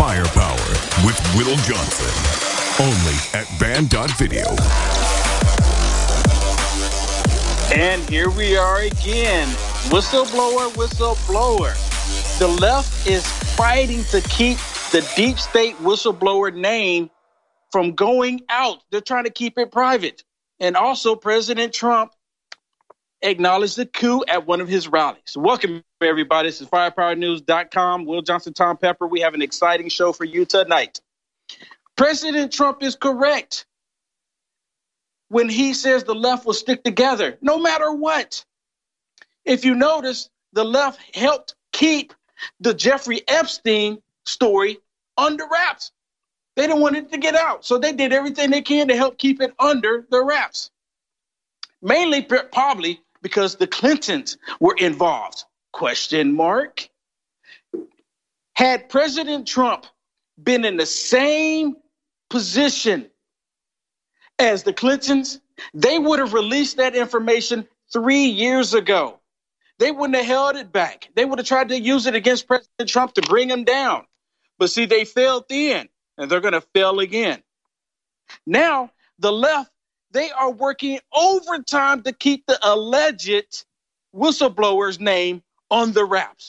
Firepower with Will Johnson. Only at Band.video. And here we are again. Whistleblower. The left is fighting to keep the deep state whistleblower name from going out. They're trying to keep it private. And also, President Trump acknowledged the coup at one of his rallies. Welcome, everybody. This is FirepowerNews.com. Will Johnson, Tom Pepper. We have an exciting show for you tonight. President Trump is correct when he says the left will stick together, no matter what. If you notice, the left helped keep the Jeffrey Epstein story under wraps. They didn't want it to get out, so they did everything they can to help keep it under the wraps. Mainly, probably, because the Clintons were involved. Question mark. Had President Trump been in the same position as the Clintons, they would have released that information 3 years ago. They wouldn't have held it back. They would have tried to use it against President Trump to bring him down. But see, they failed then, and they're going to fail again. Now, the left, they are working overtime to keep the alleged whistleblower's name on the wraps.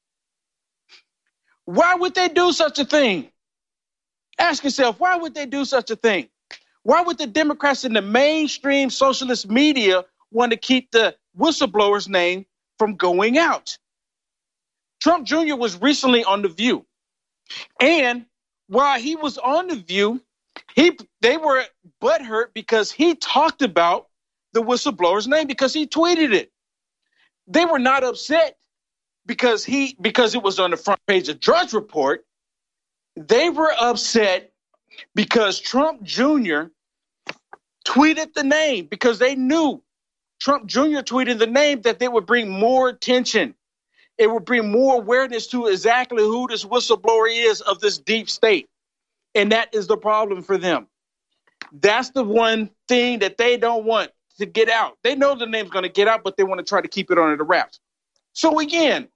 Why would they do such a thing? Ask yourself, why would they do such a thing? Why would the Democrats in the mainstream socialist media want to keep the whistleblower's name from going out? Trump Jr. was recently on The View. And while he was on The View, they were butthurt because he talked about the whistleblower's name, because he tweeted it. They were not upset because it was on the front page of Drudge Report. They were upset because Trump Jr. tweeted the name, because they knew Trump Jr. tweeted the name that they would bring more attention. It would bring more awareness to exactly who this whistleblower is of this deep state. And that is the problem for them. That's the one thing that they don't want to get out. They know the name's going to get out, but they want to try to keep it under the wraps. So again,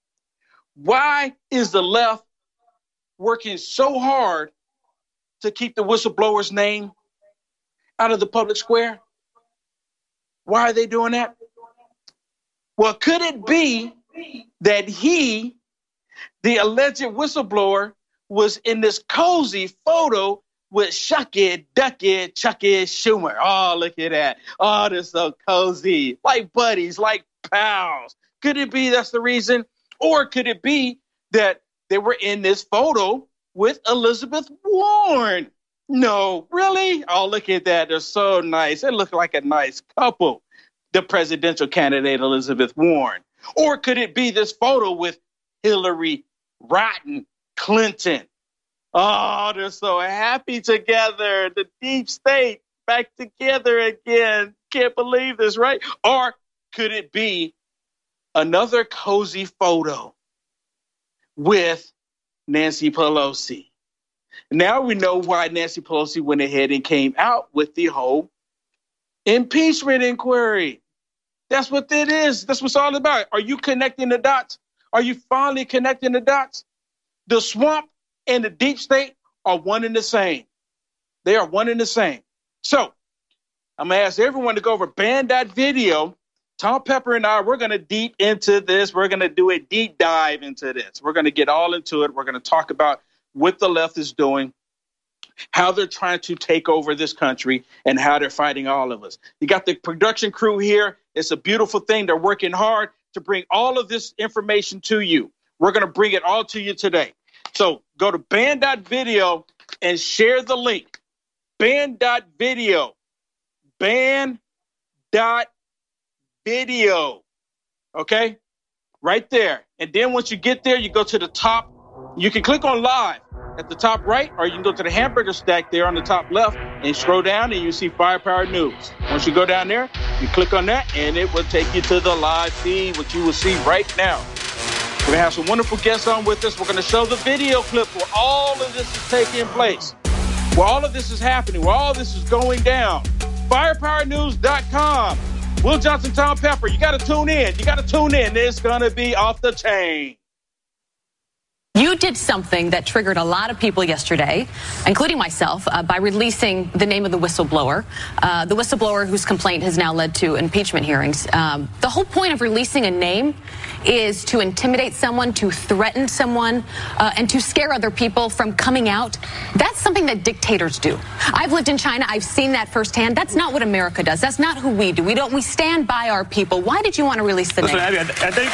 why is the left working so hard to keep the whistleblower's name out of the public square? Why are they doing that? Well, could it be that he, the alleged whistleblower, was in this cozy photo with Shucky, Ducky, Chucky Schumer? Oh, look at that. Oh, they're so cozy. Like buddies, like pals. Could it be that's the reason? Or could it be that they were in this photo with Elizabeth Warren? No, really? Oh, look at that. They're so nice. They look like a nice couple, the presidential candidate, Elizabeth Warren. Or could it be this photo with Hillary Rotten Clinton? Oh, they're so happy together. The deep state back together again. Can't believe this, right? Or could it be another cozy photo with Nancy Pelosi? Now we know why Nancy Pelosi went ahead and came out with the whole impeachment inquiry. That's what it is. That's what it's all about. Are you connecting the dots? Are you finally connecting the dots? The swamp and the deep state are one and the same. They are one and the same. So I'm going to ask everyone to go over Band.video. Tom Pepper and I, we're going to deep into this. We're going to do a deep dive into this. We're going to get all into it. We're going to talk about what the left is doing, how they're trying to take over this country, and how they're fighting all of us. You got the production crew here. It's a beautiful thing. They're working hard to bring all of this information to you. We're going to bring it all to you today. So go to Band.video and share the link. Band.video. Band.video. Okay? Right there. And then once you get there, you go to the top. You can click on live at the top right, or you can go to the hamburger stack there on the top left and scroll down and you see Firepower News. Once you go down there, you click on that and it will take you to the live feed, which you will see right now. We're going to have some wonderful guests on with us. We're going to show the video clip where all of this is taking place, where all of this is happening, where all this is going down. FirepowerNews.com. Will Johnson, Tom Pepper. You got to tune in. It's going to be off the chain. You did something that triggered a lot of people yesterday, including myself, by releasing the name of the whistleblower whose complaint has now led to impeachment hearings. The whole point of releasing a name is to intimidate someone, to threaten someone, and to scare other people from coming out. That's something that dictators do. I've lived in China. I've seen that firsthand. That's not what America does. That's not who we do. We stand by our people. Why did you want to release the name? Abby, I think...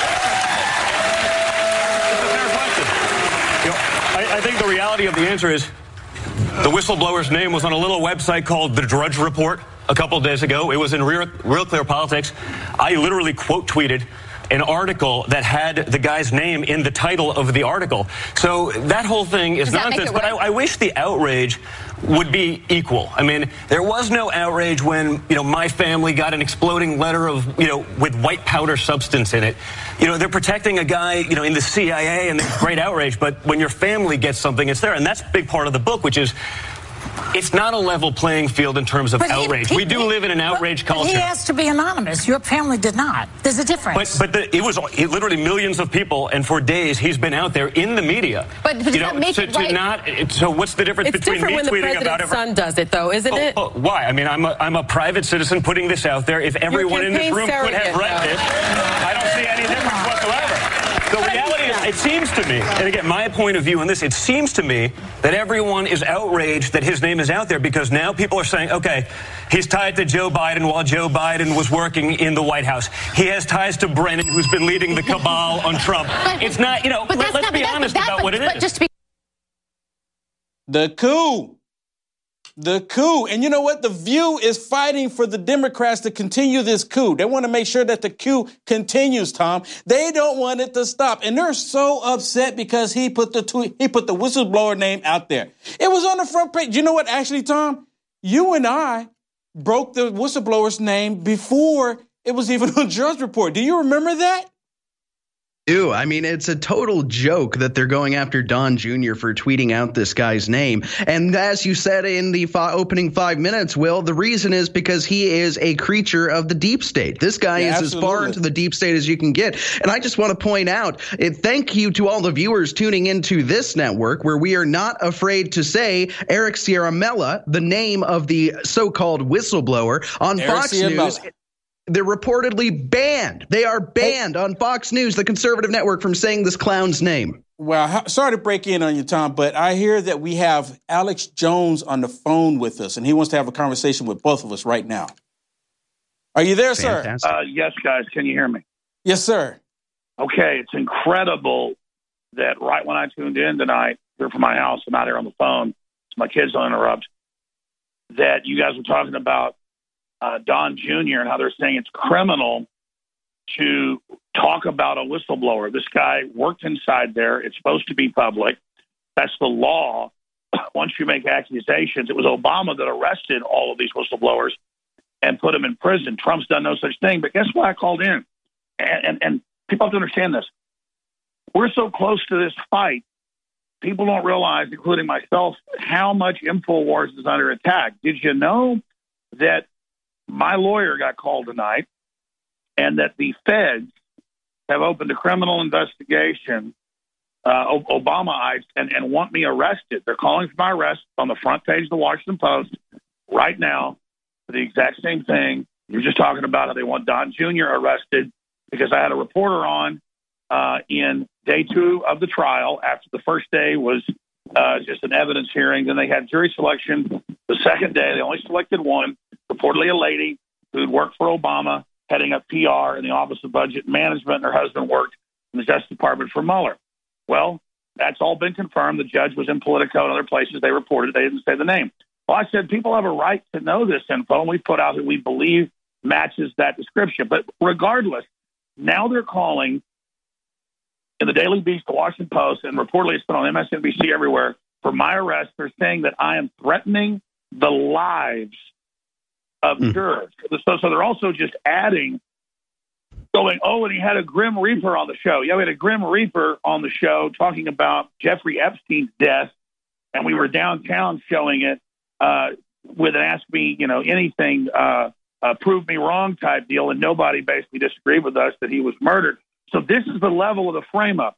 I think the reality of the answer is the whistleblower's name was on a little website called The Drudge Report a couple of days ago. It was in Real Clear Politics. I literally quote tweeted an article that had the guy's name in the title of the article. So that whole thing is nonsense. But I wish the outrage would be equal. I mean, there was no outrage when, my family got an exploding letter of, with white powder substance in it. They're protecting a guy, in the CIA, and there's great outrage. But when your family gets something, it's there. And that's a big part of the book, which is, it's not a level playing field in terms of outrage. We do live in an outrage culture. He asked to be anonymous. Your family did not. There's a difference. But it was literally millions of people, and for days he's been out there in the media. But does that make it right? So what's the difference between me tweeting about it? It's different when the president's son does it, though, isn't it? Why? I mean, I'm a private citizen putting this out there. If everyone in this room could have read this, I don't see any difference whatsoever. The reality is, it seems to me, and again, my point of view on this, it seems to me that everyone is outraged that his name is out there because now people are saying, okay, he's tied to Joe Biden while Joe Biden was working in the White House. He has ties to Brennan, who's been leading the cabal on Trump. It's not, let's be honest about what it is. The coup. The coup. And you know what? The View is fighting for the Democrats to continue this coup. They want to make sure that the coup continues, Tom. They don't want it to stop. And they're so upset because he put the whistleblower name out there. It was on the front page. You know what? Actually, Tom, you and I broke the whistleblower's name before it was even on Drudge Report. Do you remember that? I mean, it's a total joke that they're going after Don Jr. for tweeting out this guy's name. And as you said in the opening 5 minutes, Will, the reason is because he is a creature of the deep state. This guy is absolutely as far into the deep state as you can get. And I just want to point out, thank you to all the viewers tuning into this network where we are not afraid to say Eric Ciaramella, the name of the so-called whistleblower on Fox News. They're reportedly banned. They are banned on Fox News, the conservative network, from saying this clown's name. Well, sorry to break in on you, Tom, but I hear that we have Alex Jones on the phone with us, and he wants to have a conversation with both of us right now. Are you there, Fantastic. sir? Yes, guys. Can you hear me? Yes, sir. Okay. It's incredible that right when I tuned in tonight, here from my house, I'm out here on the phone, so my kids don't interrupt, that you guys were talking about Don Jr. and how they're saying it's criminal to talk about a whistleblower. This guy worked inside there. It's supposed to be public. That's the law. Once you make accusations, it was Obama that arrested all of these whistleblowers and put them in prison. Trump's done no such thing. But guess why I called in? And people have to understand this. We're so close to this fight. People don't realize, including myself, how much InfoWars is under attack. Did you know that my lawyer got called tonight and that the feds have opened a criminal investigation, Obamaites, and want me arrested? They're calling for my arrest on the front page of the Washington Post right now for the exact same thing. You're just talking about how they want Don Jr. arrested because I had a reporter on in day 2 of the trial after the first day was just an evidence hearing. Then they had jury selection. The second day, they only selected one, reportedly a lady who'd worked for Obama, heading up PR in the Office of Budget Management, and her husband worked in the Justice Department for Mueller. Well, that's all been confirmed. The judge was in Politico and other places. They reported. They didn't say the name. Well, I said people have a right to know this info, and we put out who we believe matches that description. But regardless, now they're calling in the Daily Beast, the Washington Post, and reportedly it's been on MSNBC everywhere, for my arrest. They're saying that I am threatening the lives of jurors. So they're also just adding, going, oh, and he had a Grim Reaper on the show. Yeah, we had a Grim Reaper on the show talking about Jeffrey Epstein's death, and we were downtown showing it with an ask me, anything, prove me wrong type deal, and nobody basically disagreed with us that he was murdered. So this is the level of the frame-up.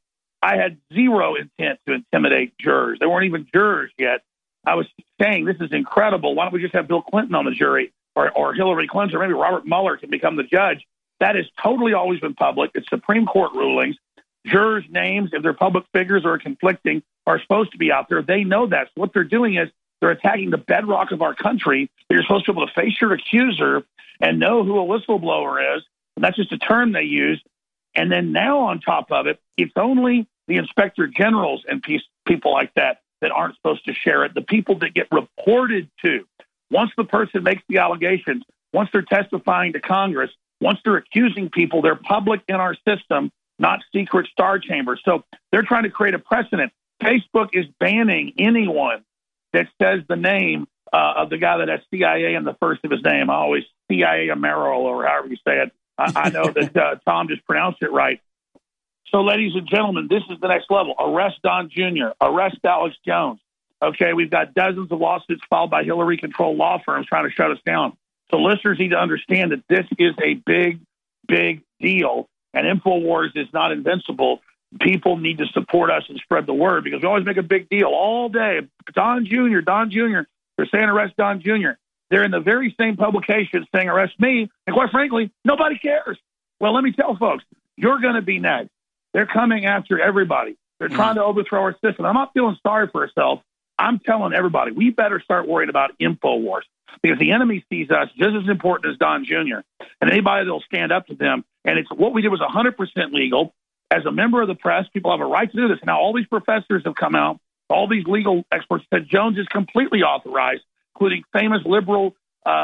I had zero intent to intimidate jurors. They weren't even jurors yet. I was saying, this is incredible. Why don't we just have Bill Clinton on the jury, or Hillary Clinton, or maybe Robert Mueller can become the judge? That has totally always been public. It's Supreme Court rulings. Jurors' names, if they're public figures or conflicting, are supposed to be out there. They know that. So what they're doing is they're attacking the bedrock of our country. You're supposed to be able to face your accuser and know who a whistleblower is. And that's just a term they use. And then now on top of it, it's only the inspector generals and people like that aren't supposed to share it. The people that get reported to, once the person makes the allegations, once they're testifying to Congress, once they're accusing people, they're public in our system, not secret star chambers. So they're trying to create a precedent. Facebook is banning anyone that says the name of the guy that has CIA in the first of his name. I always CIA Amaro, or however you say it. I know that Tom just pronounced it right. So, ladies and gentlemen, this is the next level. Arrest Don Jr., arrest Alex Jones. Okay, we've got dozens of lawsuits filed by Hillary-controlled law firms trying to shut us down. So listeners need to understand that this is a big, big deal, and InfoWars is not invincible. People need to support us and spread the word, because we always make a big deal all day. Don Jr., they're saying arrest Don Jr. They're in the very same publication saying arrest me, and quite frankly, nobody cares. Well, let me tell folks, you're going to be next. They're coming after everybody. They're trying to overthrow our system. I'm not feeling sorry for ourselves. I'm telling everybody, we better start worrying about InfoWars, because the enemy sees us just as important as Don Jr. and anybody that will stand up to them. And it's what we did was 100% legal. As a member of the press, people have a right to do this. Now, all these professors have come out, all these legal experts said Jones is completely authorized, including famous liberal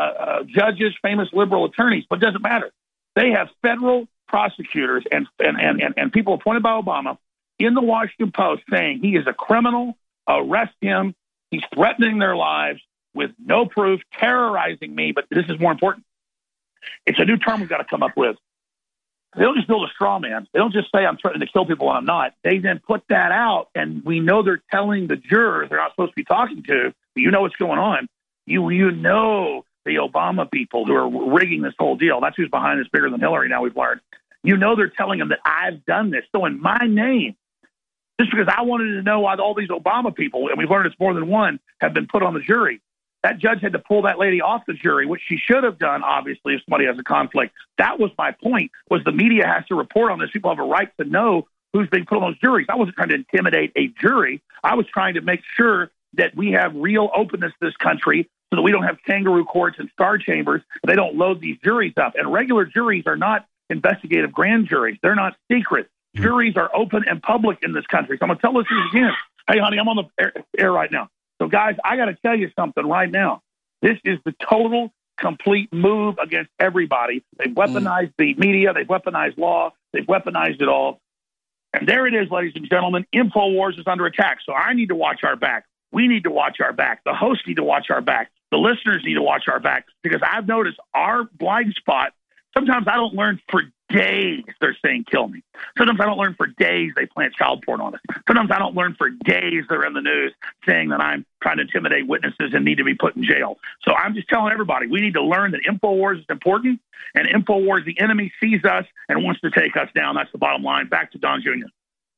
judges, famous liberal attorneys. But it doesn't matter. They have federal prosecutors and people appointed by Obama in the Washington Post saying he is a criminal, arrest him. He's threatening their lives with no proof, terrorizing me. But this is more important. It's a new term we've got to come up with. They don't just build a straw man. They don't just say I'm threatening to kill people when I'm not. They then put that out, and we know they're telling the jurors they're not supposed to be talking to, but you know what's going on. You know the Obama people who are rigging this whole deal. That's who's behind this bigger than Hillary now, we've learned. You know they're telling them that I've done this. So in my name, just because I wanted to know why all these Obama people, and we've learned it's more than one, have been put on the jury. That judge had to pull that lady off the jury, which she should have done, obviously, if somebody has a conflict. That was my point, was the media has to report on this. People have a right to know who's being put on those juries. I wasn't trying to intimidate a jury. I was trying to make sure that we have real openness in this country so that we don't have kangaroo courts and star chambers, and they don't load these juries up. And regular juries are not investigative grand juries. They're not secret. Juries are open and public in this country. So I'm going to tell listeners again, hey, honey, I'm on the air right now. So, guys, I got to tell you something right now. This is the total, complete move against everybody. They've weaponized the media. They've weaponized law. They've weaponized it all. And there it is, ladies and gentlemen. InfoWars is under attack. So I need to watch our back. We need to watch our back. The hosts need to watch our back. The listeners need to watch our back, because I've noticed our blind spot. Sometimes I don't learn for days they're saying kill me. Sometimes I don't learn for days they plant child porn on us. Sometimes I don't learn for days they're in the news saying that I'm trying to intimidate witnesses and need to be put in jail. So I'm just telling everybody, we need to learn that InfoWars is important, and InfoWars, the enemy sees us and wants to take us down. That's the bottom line. Back to Don Jr.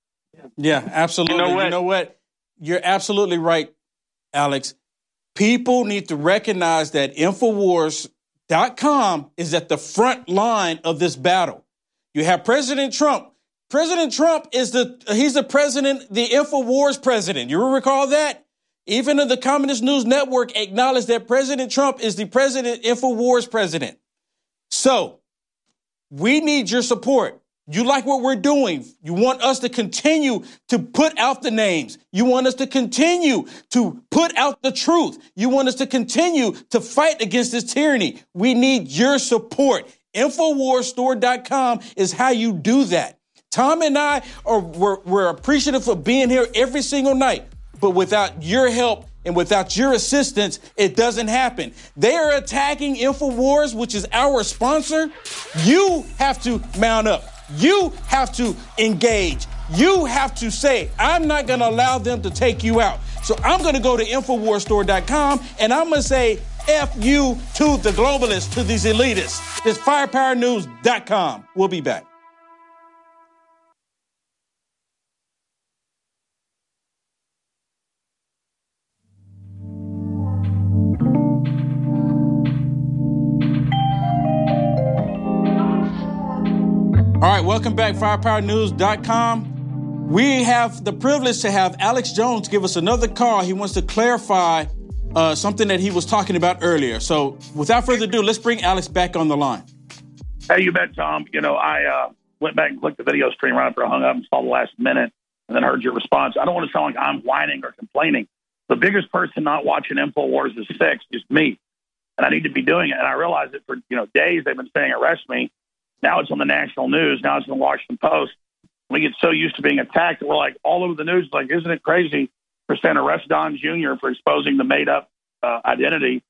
Yeah, absolutely. You know what? You're absolutely right, Alex. People need to recognize that InfoWars.com is at the front line of this battle. You have President Trump. President Trump he's the president, the InfoWars president. You recall that? Even the Communist News Network acknowledged that President Trump is the president, InfoWars president. So we need your support. You like what we're doing. You want us to continue to put out the names. You want us to continue to put out the truth. You want us to continue to fight against this tyranny. We need your support. InfoWarsStore.com is how you do that. Tom and I we're appreciative for being here every single night. But without your help and without your assistance, it doesn't happen. They are attacking InfoWars, which is our sponsor. You have to mount up. You have to engage. You have to say, I'm not going to allow them to take you out. So I'm going to go to InfoWarsStore.com and I'm going to say F you to the globalists, to these elitists. It's FirepowerNews.com. We'll be back. right, welcome back, firepowernews.com. We have the privilege to have Alex Jones give us another call. He wants to clarify something that he was talking about earlier. So without further ado, let's bring Alex back on the line. Hey, you bet, Tom. I went back and clicked the video stream right after I hung up and saw the last minute and then heard your response. I don't want to sound like I'm whining or complaining. The biggest person not watching InfoWars is me. And I need to be doing it. And I realized that for days they've been saying arrest me. Now it's on the national news. Now it's in the Washington Post. We get so used to being attacked that we're like all over the news. Like, isn't it crazy for saying arrest Don Jr. for exposing the made-up identity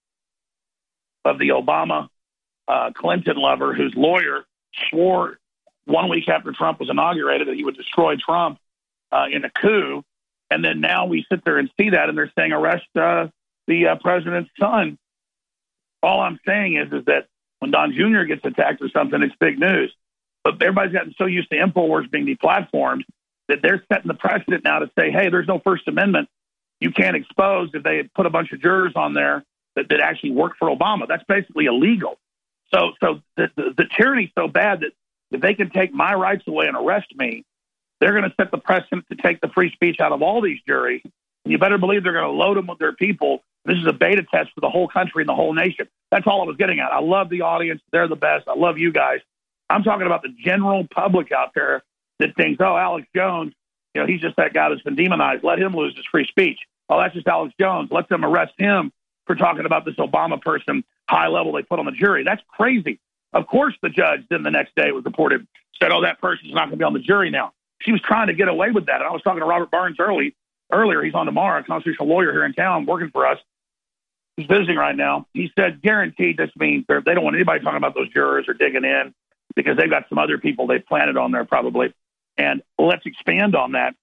of the Obama Clinton lover, whose lawyer swore 1 week after Trump was inaugurated that he would destroy Trump in a coup. And then now we sit there and see that, and they're saying arrest the president's son. All I'm saying is that when Don Jr. gets attacked or something, it's big news. But everybody's gotten so used to InfoWars being deplatformed that they're setting the precedent now to say, hey, there's no First Amendment. You can't expose if they had put a bunch of jurors on there that actually worked for Obama. That's basically illegal. So the tyranny's so bad that if they can take my rights away and arrest me, they're going to set the precedent to take the free speech out of all these juries. And you better believe they're going to load them with their people. This is a beta test for the whole country and the whole nation. That's all I was getting at. I love the audience. They're the best. I love you guys. I'm talking about the general public out there that thinks, oh, Alex Jones, he's just that guy that's been demonized. Let him lose his free speech. Oh, that's just Alex Jones. Let them arrest him for talking about this Obama person, high level they put on the jury. That's crazy. Of course, the judge then the next day it was reported, said, oh, that person's not going to be on the jury now. She was trying to get away with that. And I was talking to Robert Barnes earlier. He's on tomorrow, a constitutional lawyer here in town working for us. He's visiting right now. He said, guaranteed this means they don't want anybody talking about those jurors or digging in because they've got some other people they've planted on there probably. And let's expand on that.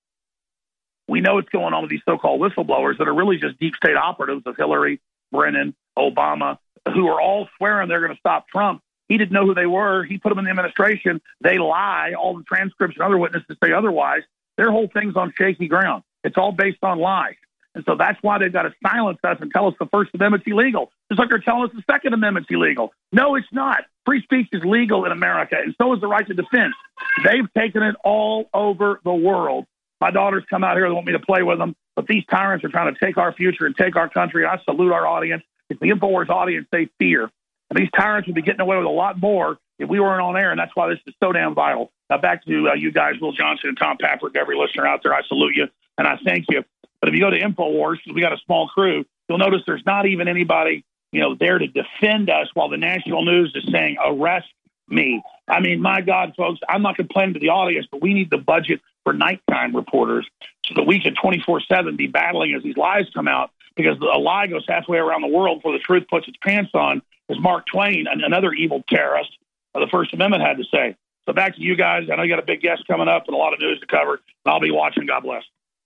We know what's going on with these so-called whistleblowers that are really just deep state operatives of Hillary, Brennan, Obama, who are all swearing they're going to stop Trump. He didn't know who they were. He put them in the administration. They lie. All the transcripts and other witnesses say otherwise. Their whole thing's on shaky ground. It's all based on lies. And so that's why they've got to silence us and tell us the First Amendment's illegal. Just like they're telling us the Second Amendment's illegal. No, it's not. Free speech is legal in America, and so is the right to defense. They've taken it all over the world. My daughters come out here. They want me to play with them. But these tyrants are trying to take our future and take our country. I salute our audience. It's the InfoWars audience they fear. And these tyrants would be getting away with a lot more if we weren't on air, and that's why this is so damn vital. Now, back to you guys, Will Johnson and Tom Patrick, every listener out there, I salute you, and I thank you. But if you go to InfoWars, because we got a small crew, you'll notice there's not even anybody there to defend us while the national news is saying, arrest me. I mean, my God, folks, I'm not complaining to the audience, but we need the budget for nighttime reporters so that we can 24/7 be battling as these lies come out, because a lie goes halfway around the world before the truth puts its pants on, as Mark Twain, another evil terrorist of the First Amendment, had to say. So back to you guys. I know you got a big guest coming up and a lot of news to cover, and I'll be watching. God bless.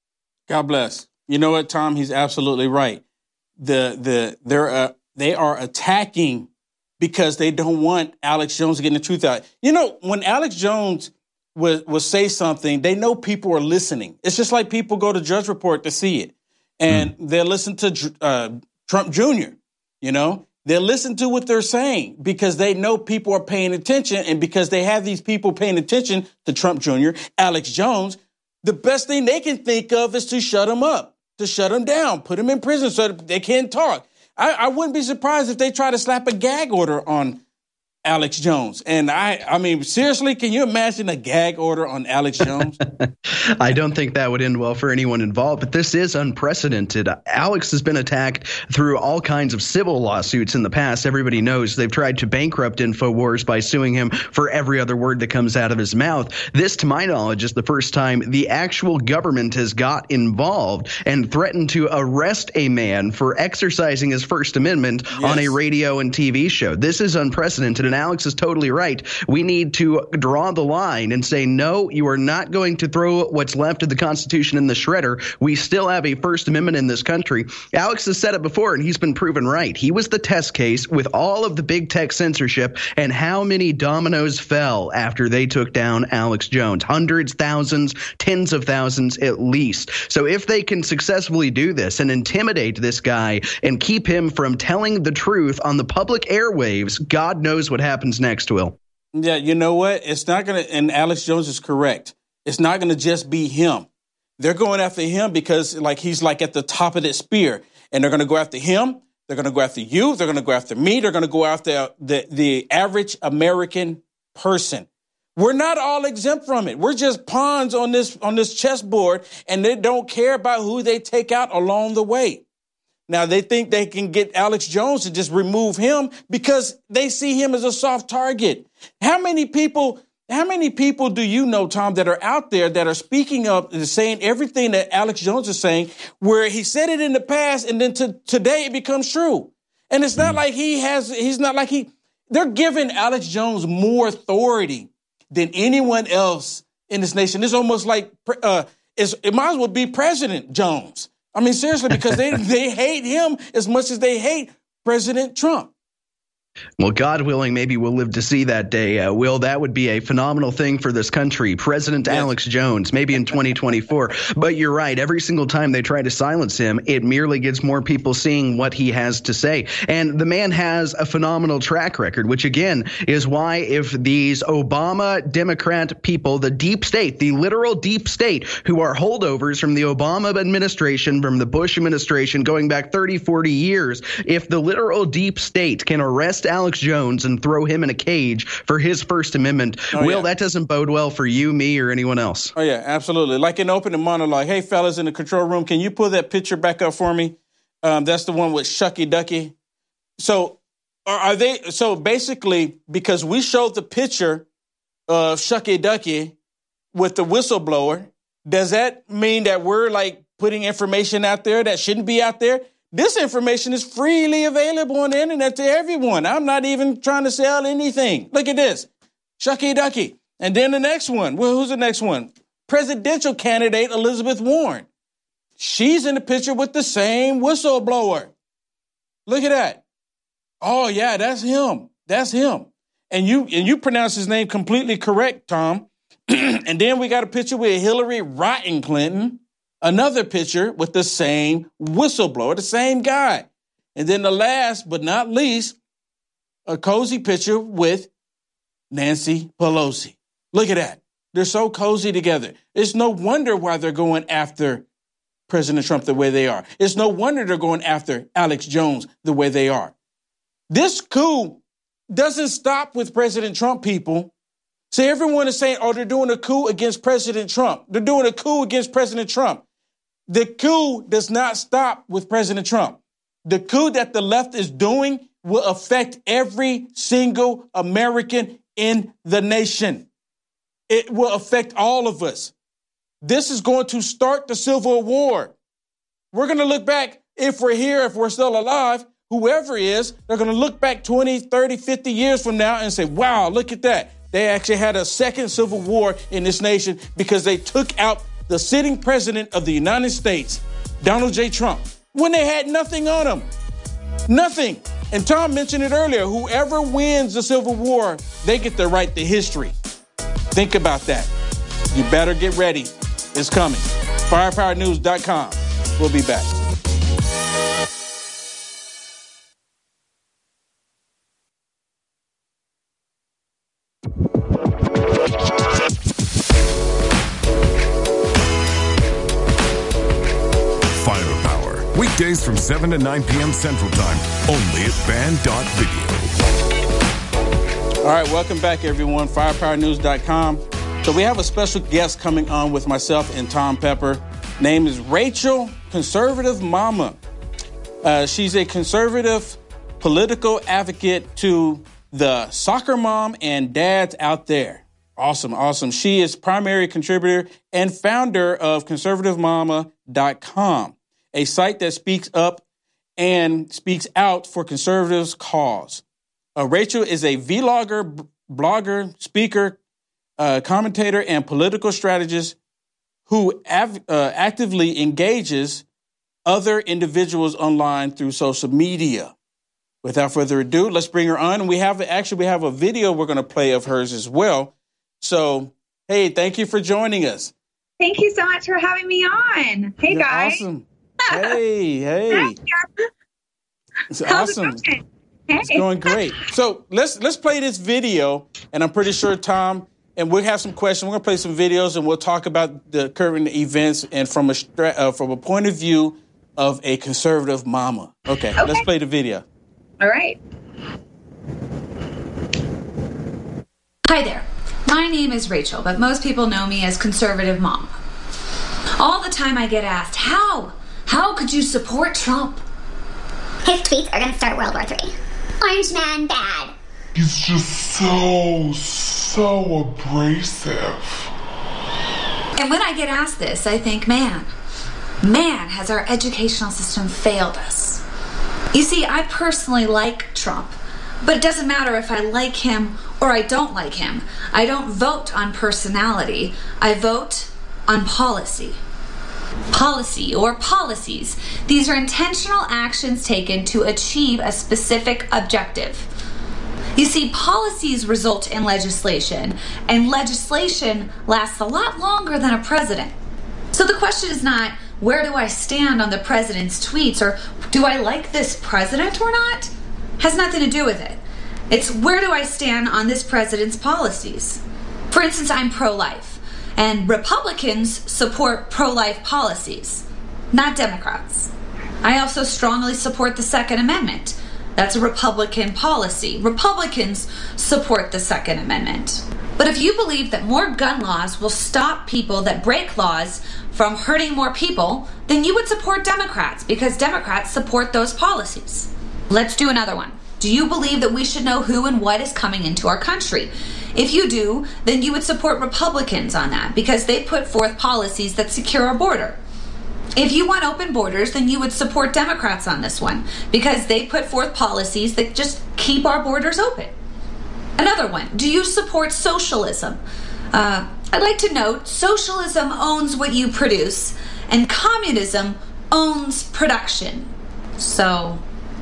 God bless. You know what, Tom? He's absolutely right. They are attacking because they don't want Alex Jones to get the truth out. When Alex Jones will say something, they know people are listening. It's just like people go to Judge Report to see it, and they'll listen to Trump Jr., They'll listen to what they're saying because they know people are paying attention, and because they have these people paying attention to Trump Jr., Alex Jones, the best thing they can think of is to shut him up, to shut him down, put him in prison so that they can't talk. I wouldn't be surprised if they try to slap a gag order on Alex Jones. And I mean, seriously, can you imagine a gag order on Alex Jones? I don't think that would end well for anyone involved, but this is unprecedented. Alex has been attacked through all kinds of civil lawsuits in the past. Everybody knows they've tried to bankrupt InfoWars by suing him for every other word that comes out of his mouth. This, to my knowledge, is the first time the actual government has got involved and threatened to arrest a man for exercising his First Amendment on a radio and TV show. This is unprecedented. And Alex is totally right. We need to draw the line and say, no, you are not going to throw what's left of the Constitution in the shredder. We still have a First Amendment in this country. Alex has said it before, and he's been proven right. He was the test case with all of the big tech censorship, and how many dominoes fell after they took down Alex Jones? Hundreds, thousands, tens of thousands at least. So if they can successfully do this and intimidate this guy and keep him from telling the truth on the public airwaves, God knows what happens next, Will. Yeah, you know what? It's not going to, and Alex Jones is correct. It's not going to just be him. They're going after him because he's at the top of that spear. And they're going to go after him. They're going to go after you. They're going to go after me. They're going to go after the average American person. We're not all exempt from it. We're just pawns on this chessboard, and they don't care about who they take out along the way. Now, they think they can get Alex Jones to just remove him because they see him as a soft target. How many people do you know, Tom, that are out there that are speaking up and saying everything that Alex Jones is saying, where he said it in the past and then today it becomes true? And it's not like they're giving Alex Jones more authority than anyone else in this nation. It's almost like it might as well be President Jones. I mean, seriously, because they hate him as much as they hate President Trump. Well, God willing, maybe we'll live to see that day. Will, that would be a phenomenal thing for this country. President Alex Jones, maybe in 2024. But you're right. Every single time they try to silence him, it merely gets more people seeing what he has to say. And the man has a phenomenal track record, which, again, is why if these Obama Democrat people, the deep state, the literal deep state, who are holdovers from the Obama administration, from the Bush administration, going back 30, 40 years, if the literal deep state can arrest Alex Jones and throw him in a cage for his First Amendment, that doesn't bode well for you, me, or anyone else. Oh, yeah, absolutely. Like in opening monologue, hey, fellas in the control room, can you pull that picture back up for me? That's the one with Shucky Ducky. So so basically, because we showed the picture of Shucky Ducky with the whistleblower, does that mean that we're putting information out there that shouldn't be out there? This information is freely available on the internet to everyone. I'm not even trying to sell anything. Look at this. Shucky Ducky. And then the next one. Well, who's the next one? Presidential candidate Elizabeth Warren. She's in the picture with the same whistleblower. Look at that. Oh, yeah, that's him. That's him. And you pronounce his name completely correct, Tom. And then we got a picture with Hillary Rotten Clinton. Another picture with the same whistleblower, the same guy. And then the last but not least, a cozy picture with Nancy Pelosi. Look at that. They're so cozy together. It's no wonder why they're going after President Trump the way they are. It's no wonder they're going after Alex Jones the way they are. This coup doesn't stop with President Trump, people. See, everyone is saying, they're doing a coup against President Trump. They're doing a coup against President Trump. The coup does not stop with President Trump. The coup that the left is doing will affect every single American in the nation. It will affect all of us. This is going to start the Civil War. We're going to look back, if we're here, if we're still alive, whoever is, they're going to look back 20, 30, 50 years from now and say, wow, look at that. They actually had a second Civil War in this nation because they took out the sitting president of the United States, Donald J. Trump, when they had nothing on him. Nothing. And Tom mentioned it earlier. Whoever wins the Civil War, they get the right to history. Think about that. You better get ready. It's coming. FirepowerNews.com. We'll be back. Weekdays from 7 to 9 p.m. Central Time, only at Band.video. All right, welcome back, everyone. FirepowerNews.com. So we have a special guest coming on with myself and Tom Pepper. Name is Rachel, Conservative Mama. She's a conservative political advocate to the soccer mom and dads out there. Awesome, awesome. She is primary contributor and founder of conservativemama.com. A site that speaks up and speaks out for conservatives' cause. Rachel is a vlogger, blogger, speaker, commentator, and political strategist who actively engages other individuals online through social media. Without further ado, let's bring her on. We have a video we're going to play of hers as well. So, hey, thank you for joining us. Thank you so much for having me on. Hey, guys. Awesome. Hey. It's awesome. It's going great. So let's play this video, and I'm pretty sure Tom, and we'll have some questions. We're gonna play some videos, and we'll talk about the current events and from a point of view of a conservative mama. Okay, let's play the video. All right. Hi there. My name is Rachel, but most people know me as Conservative Mom. All the time I get asked, how? How could you support Trump? His tweets are going to start World War III. Orange man bad. He's just so abrasive. And when I get asked this, I think, man, has our educational system failed us. You see, I personally like Trump, but it doesn't matter if I like him or I don't like him. I don't vote on personality. I vote on policy. Policy or policies. These are intentional actions taken to achieve a specific objective. You see, policies result in legislation, and legislation lasts a lot longer than a president. So the question is not, where do I stand on the president's tweets, or do I like this president or not? Has nothing to do with it. It's where do I stand on this president's policies? For instance, I'm pro-life, and Republicans support pro-life policies, not Democrats. I also strongly support the Second Amendment. That's a Republican policy. Republicans support the Second Amendment. But if you believe that more gun laws will stop people that break laws from hurting more people, then you would support Democrats because Democrats support those policies. Let's do another one. Do you believe that we should know who and what is coming into our country? If you do, then you would support Republicans on that because they put forth policies that secure our border. If you want open borders, then you would support Democrats on this one because they put forth policies that just keep our borders open. Another one, do you support socialism? I'd like to note, socialism owns what you produce and communism owns production. So,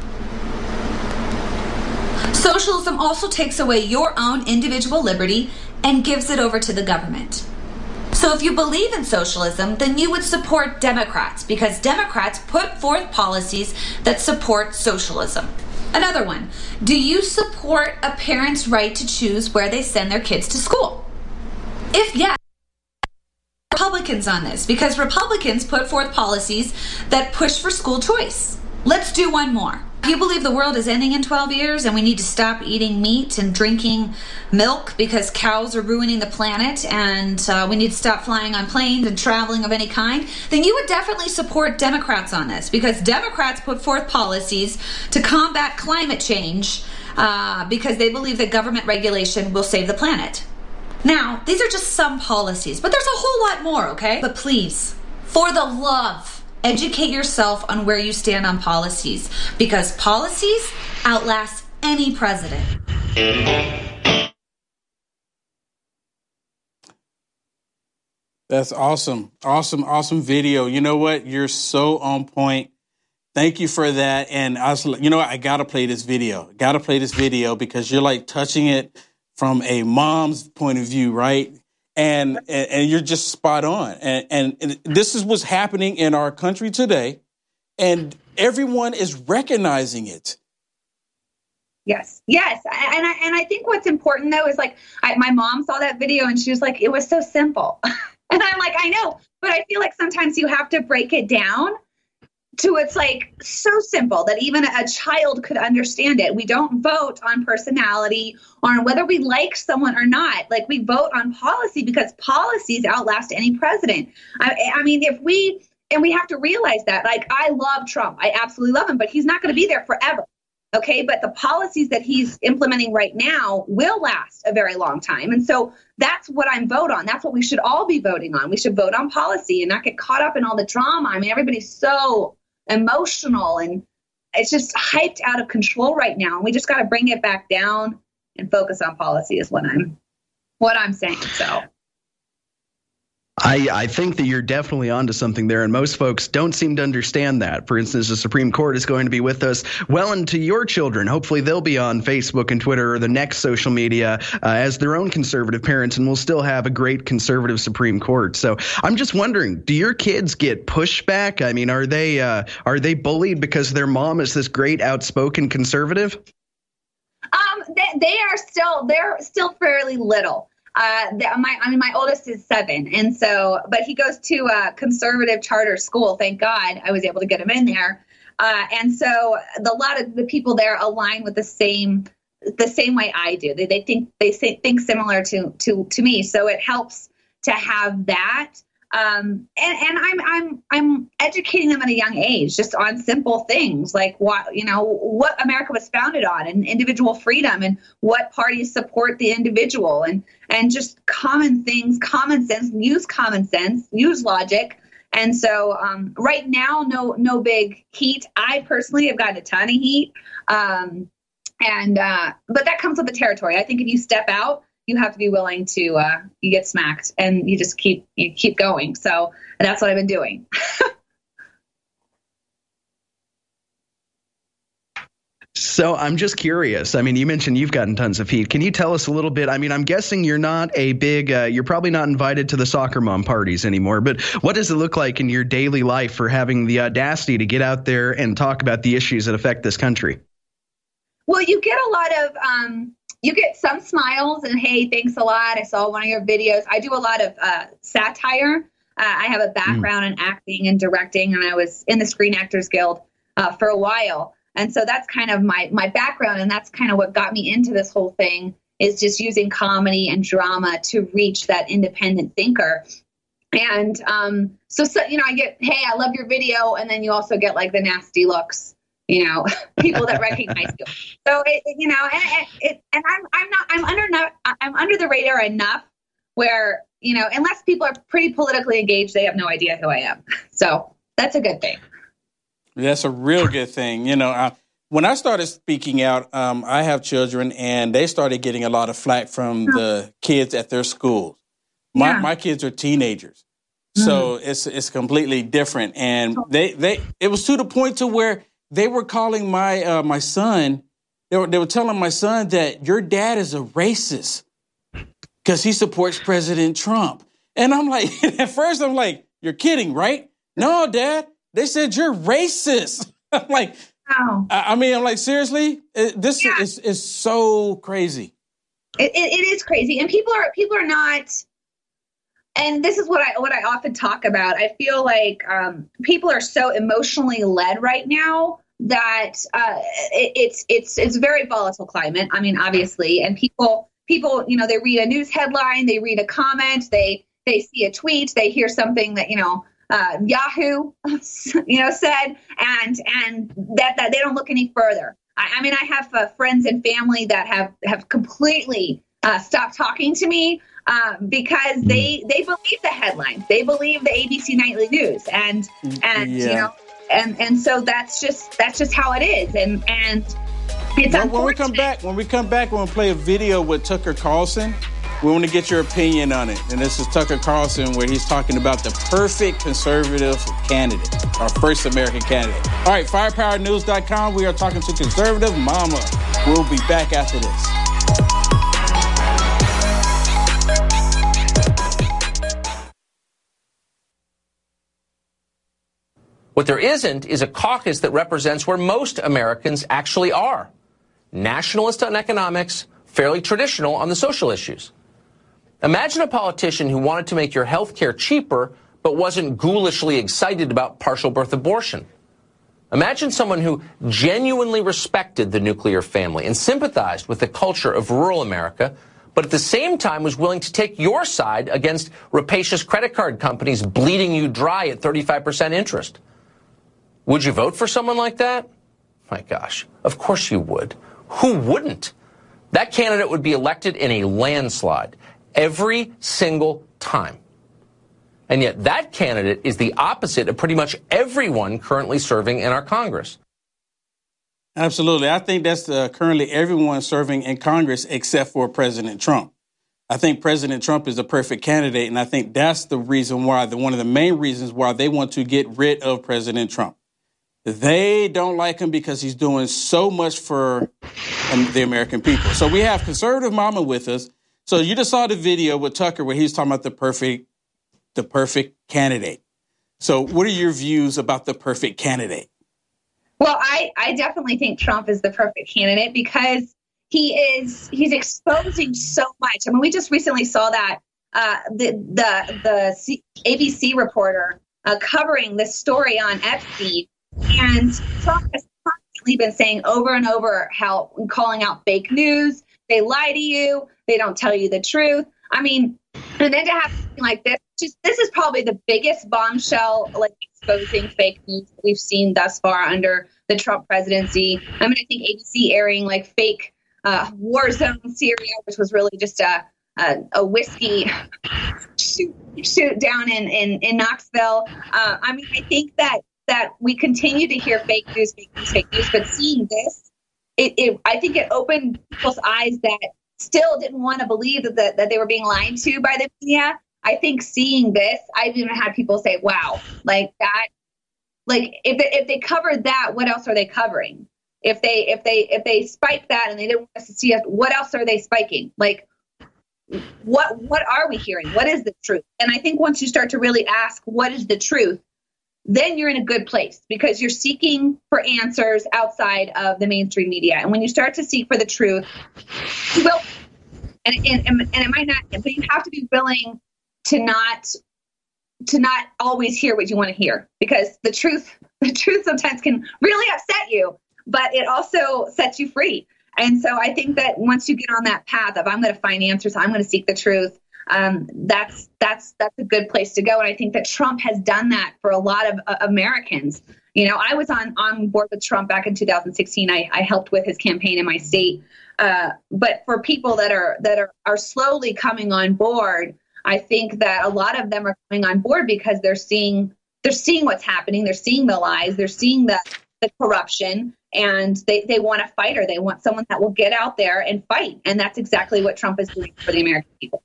socialism also takes away your own individual liberty and gives it over to the government. So if you believe in socialism, then you would support Democrats because Democrats put forth policies that support socialism. Another one, do you support a parent's right to choose where they send their kids to school? If yes, Republicans on this because Republicans put forth policies that push for school choice. Let's do one more. If you believe the world is ending in 12 years and we need to stop eating meat and drinking milk because cows are ruining the planet and we need to stop flying on planes and traveling of any kind, then you would definitely support Democrats on this because Democrats put forth policies to combat climate change because they believe that government regulation will save the planet. Now, these are just some policies, but there's a whole lot more, okay? But please, for the love, educate yourself on where you stand on policies because policies outlast any president. That's awesome. Awesome video. You know what? You're so on point. Thank you for that. And I was, I got to play this video. Because you're like touching it from a mom's point of view, right? And you're just spot on. And this is what's happening in our country today. And everyone is recognizing it. Yes. And I think what's important, though, is like my mom saw that video and she was like, it was so simple. And I'm like, I know. But I feel like sometimes you have to break it down to it's like so simple that even a child could understand it. We don't vote on personality or on whether we like someone or not. Like we vote on policy because policies outlast any president. I mean, we have to realize that. Like I love Trump. I absolutely love him, but he's not going to be there forever. Okay. But the policies that he's implementing right now will last a very long time. And so that's what I'm vote on. That's what we should all be voting on. We should vote on policy and not get caught up in all the drama. I mean, everybody's so emotional and it's just hyped out of control right now. And we just got to bring it back down and focus on policy is what I'm saying. So I think that you're definitely onto something there, and most folks don't seem to understand that. For instance, the Supreme Court is going to be with us well into your children. Hopefully they'll be on Facebook and Twitter or the next social media as their own conservative parents, and we'll still have a great conservative Supreme Court. So I'm just wondering, do your kids get pushback? I mean, are they bullied because their mom is this great outspoken conservative? They're still fairly little. My oldest is 7, and so, but he goes to a conservative charter school. Thank God I was able to get him in there. And so a lot of the people there align with the same way I do. They think similar to me. So it helps to have that. And I'm educating them at a young age, just on simple things like what America was founded on, and individual freedom, and what parties support the individual, and just common things, common sense, use logic. And so right now, no big heat. I personally have gotten a ton of heat. But that comes with the territory. I think if you step out, you have to be willing to, you get smacked, and you just keep going. So that's what I've been doing. So I'm just curious. I mean, you mentioned you've gotten tons of heat. Can you tell us a little bit? I mean, I'm guessing you're not a big, you're probably not invited to the soccer mom parties anymore, but what does it look like in your daily life for having the audacity to get out there and talk about the issues that affect this country? Well, you get a lot of, you get some smiles and, hey, thanks a lot. I saw one of your videos. I do a lot of satire. I have a background in acting and directing, and I was in the Screen Actors Guild for a while. And so that's kind of my background, and that's kind of what got me into this whole thing, is just using comedy and drama to reach that independent thinker. And so I get, hey, I love your video, and then you also get like the nasty looks, people that recognize you. So I'm under the radar enough where, unless people are pretty politically engaged, they have no idea who I am. So that's a good thing. That's a real good thing. When I started speaking out, I have children, and they started getting a lot of flack from the kids at their schools. My kids are teenagers, so it's completely different. And it was to the point to where they were calling my son. They were telling my son that your dad is a racist because he supports President Trump. And I'm like, at first I'm like, you're kidding, right? No, Dad. They said you're racist. I'm like, wow. I'm like, seriously? This is so crazy. It is crazy, and people are not. And this is what I often talk about. I feel like people are so emotionally led right now that it's a very volatile climate. I mean, obviously, and people, they read a news headline, they read a comment, they see a tweet, they hear something that Yahoo, said, and that they don't look any further. I mean, I have friends and family that have completely stopped talking to me because they believe the headlines, they believe the ABC Nightly News, and so that's just how it is, and it's unfortunate. When we come back, we'll play a video with Tucker Carlson. We want to get your opinion on it. And this is Tucker Carlson, where he's talking about the perfect conservative candidate, our first American candidate. All right, firepowernews.com. We are talking to Conservative Mama. We'll be back after this. What there isn't is a caucus that represents where most Americans actually are. Nationalist on economics, fairly traditional on the social issues. Imagine a politician who wanted to make your health care cheaper, but wasn't ghoulishly excited about partial birth abortion. Imagine someone who genuinely respected the nuclear family and sympathized with the culture of rural America, but at the same time was willing to take your side against rapacious credit card companies bleeding you dry at 35% interest. Would you vote for someone like that? My gosh, of course you would. Who wouldn't? That candidate would be elected in a landslide. Every single time. And yet that candidate is the opposite of pretty much everyone currently serving in our Congress. Absolutely. I think that's currently everyone serving in Congress except for President Trump. I think President Trump is the perfect candidate, and I think that's the reason why, one of the main reasons why they want to get rid of President Trump. They don't like him because he's doing so much for the American people. So we have Conservative Mama with us. So you just saw the video with Tucker where he's talking about the perfect candidate. So what are your views about the perfect candidate? Well, I definitely think Trump is the perfect candidate because he's exposing so much. I mean, we just recently saw that the ABC reporter covering this story on Epstein, and Trump has constantly been saying over and over how calling out fake news. They lie to you. They don't tell you the truth. I mean, and then to have something like this, this is probably the biggest bombshell, like exposing fake news that we've seen thus far under the Trump presidency. I mean, I think ABC airing like fake war zone Syria, which was really just a whiskey shoot down in Knoxville. I mean, I think that we continue to hear fake news, but seeing this, I think it opened people's eyes that still didn't want to believe that they were being lied to by the media. I think seeing this, I've even had people say, wow, like that, like if they covered that, what else are they covering? If they spike that and they didn't want us to see it, what else are they spiking? Like, what are we hearing? What is the truth? And I think once you start to really ask, what is the truth? Then you're in a good place because you're seeking for answers outside of the mainstream media. And when you start to seek for the truth, you will, and it might not, but you have to be willing to not always hear what you want to hear, because the truth sometimes can really upset you, but it also sets you free. And so I think that once you get on that path of I'm going to find answers, I'm going to seek the truth, that's a good place to go. And I think that Trump has done that for a lot of Americans. You know, I was on board with Trump back in 2016. I helped with his campaign in my state. But for people that are slowly coming on board, I think that a lot of them are coming on board because they're seeing what's happening. They're seeing the lies. They're seeing the corruption, and they want a fighter. They want someone that will get out there and fight. And that's exactly what Trump is doing for the American people.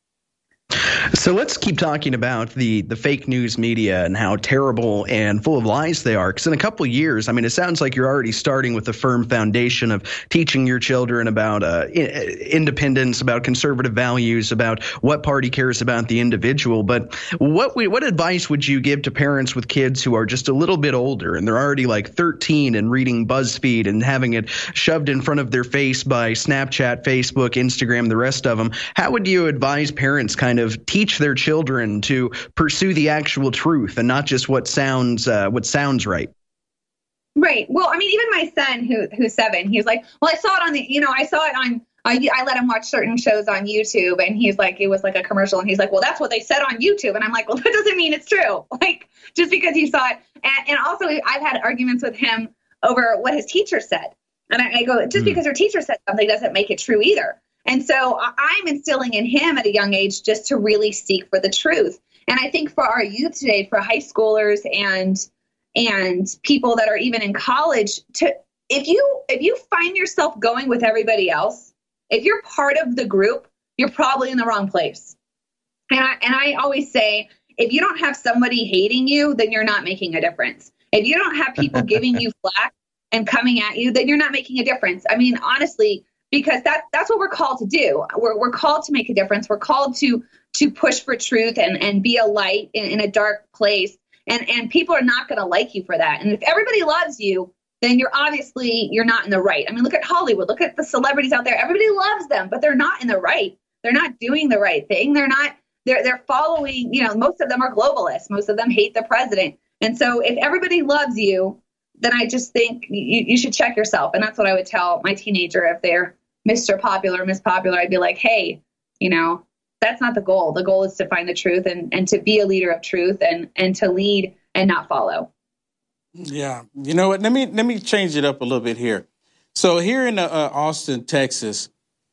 So let's keep talking about the fake news media and how terrible and full of lies they are. Because in a couple of years, I mean, it sounds like you're already starting with a firm foundation of teaching your children about independence, about conservative values, about what party cares about the individual. But what advice would you give to parents with kids who are just a little bit older and they're already like 13 and reading BuzzFeed and having it shoved in front of their face by Snapchat, Facebook, Instagram, the rest of them? How would you advise parents kind of teach their children to pursue the actual truth and not just what sounds right? Right. Well, I mean, even my son who's 7, he was like, well, I saw it on, I let him watch certain shows on YouTube, and he's like, it was like a commercial, and he's like, well, that's what they said on YouTube. And I'm like, well, that doesn't mean it's true. Like, just because you saw it. And also I've had arguments with him over what his teacher said. And I go, just because your teacher said something doesn't make it true either. And so I'm instilling in him at a young age just to really seek for the truth. And I think for our youth today, for high schoolers and people that are even in college, if you find yourself going with everybody else, if you're part of the group, you're probably in the wrong place. And I always say, if you don't have somebody hating you, then you're not making a difference. If you don't have people giving you flack and coming at you, then you're not making a difference. I mean, honestly, because that's what we're called to do. We're called to make a difference. We're called to push for truth and be a light in a dark place. And people are not going to like you for that. And if everybody loves you, then you're not in the right. I mean, look at Hollywood. Look at the celebrities out there. Everybody loves them, but they're not in the right. They're not doing the right thing. They're following, most of them are globalists. Most of them hate the president. And so if everybody loves you, then I just think you should check yourself. And that's what I would tell my teenager if they're Mr. Popular, Miss Popular. I'd be like, hey, that's not the goal. The goal is to find the truth and to be a leader of truth and to lead and not follow. Yeah. You know what? Let me change it up a little bit here. So here in Austin, Texas,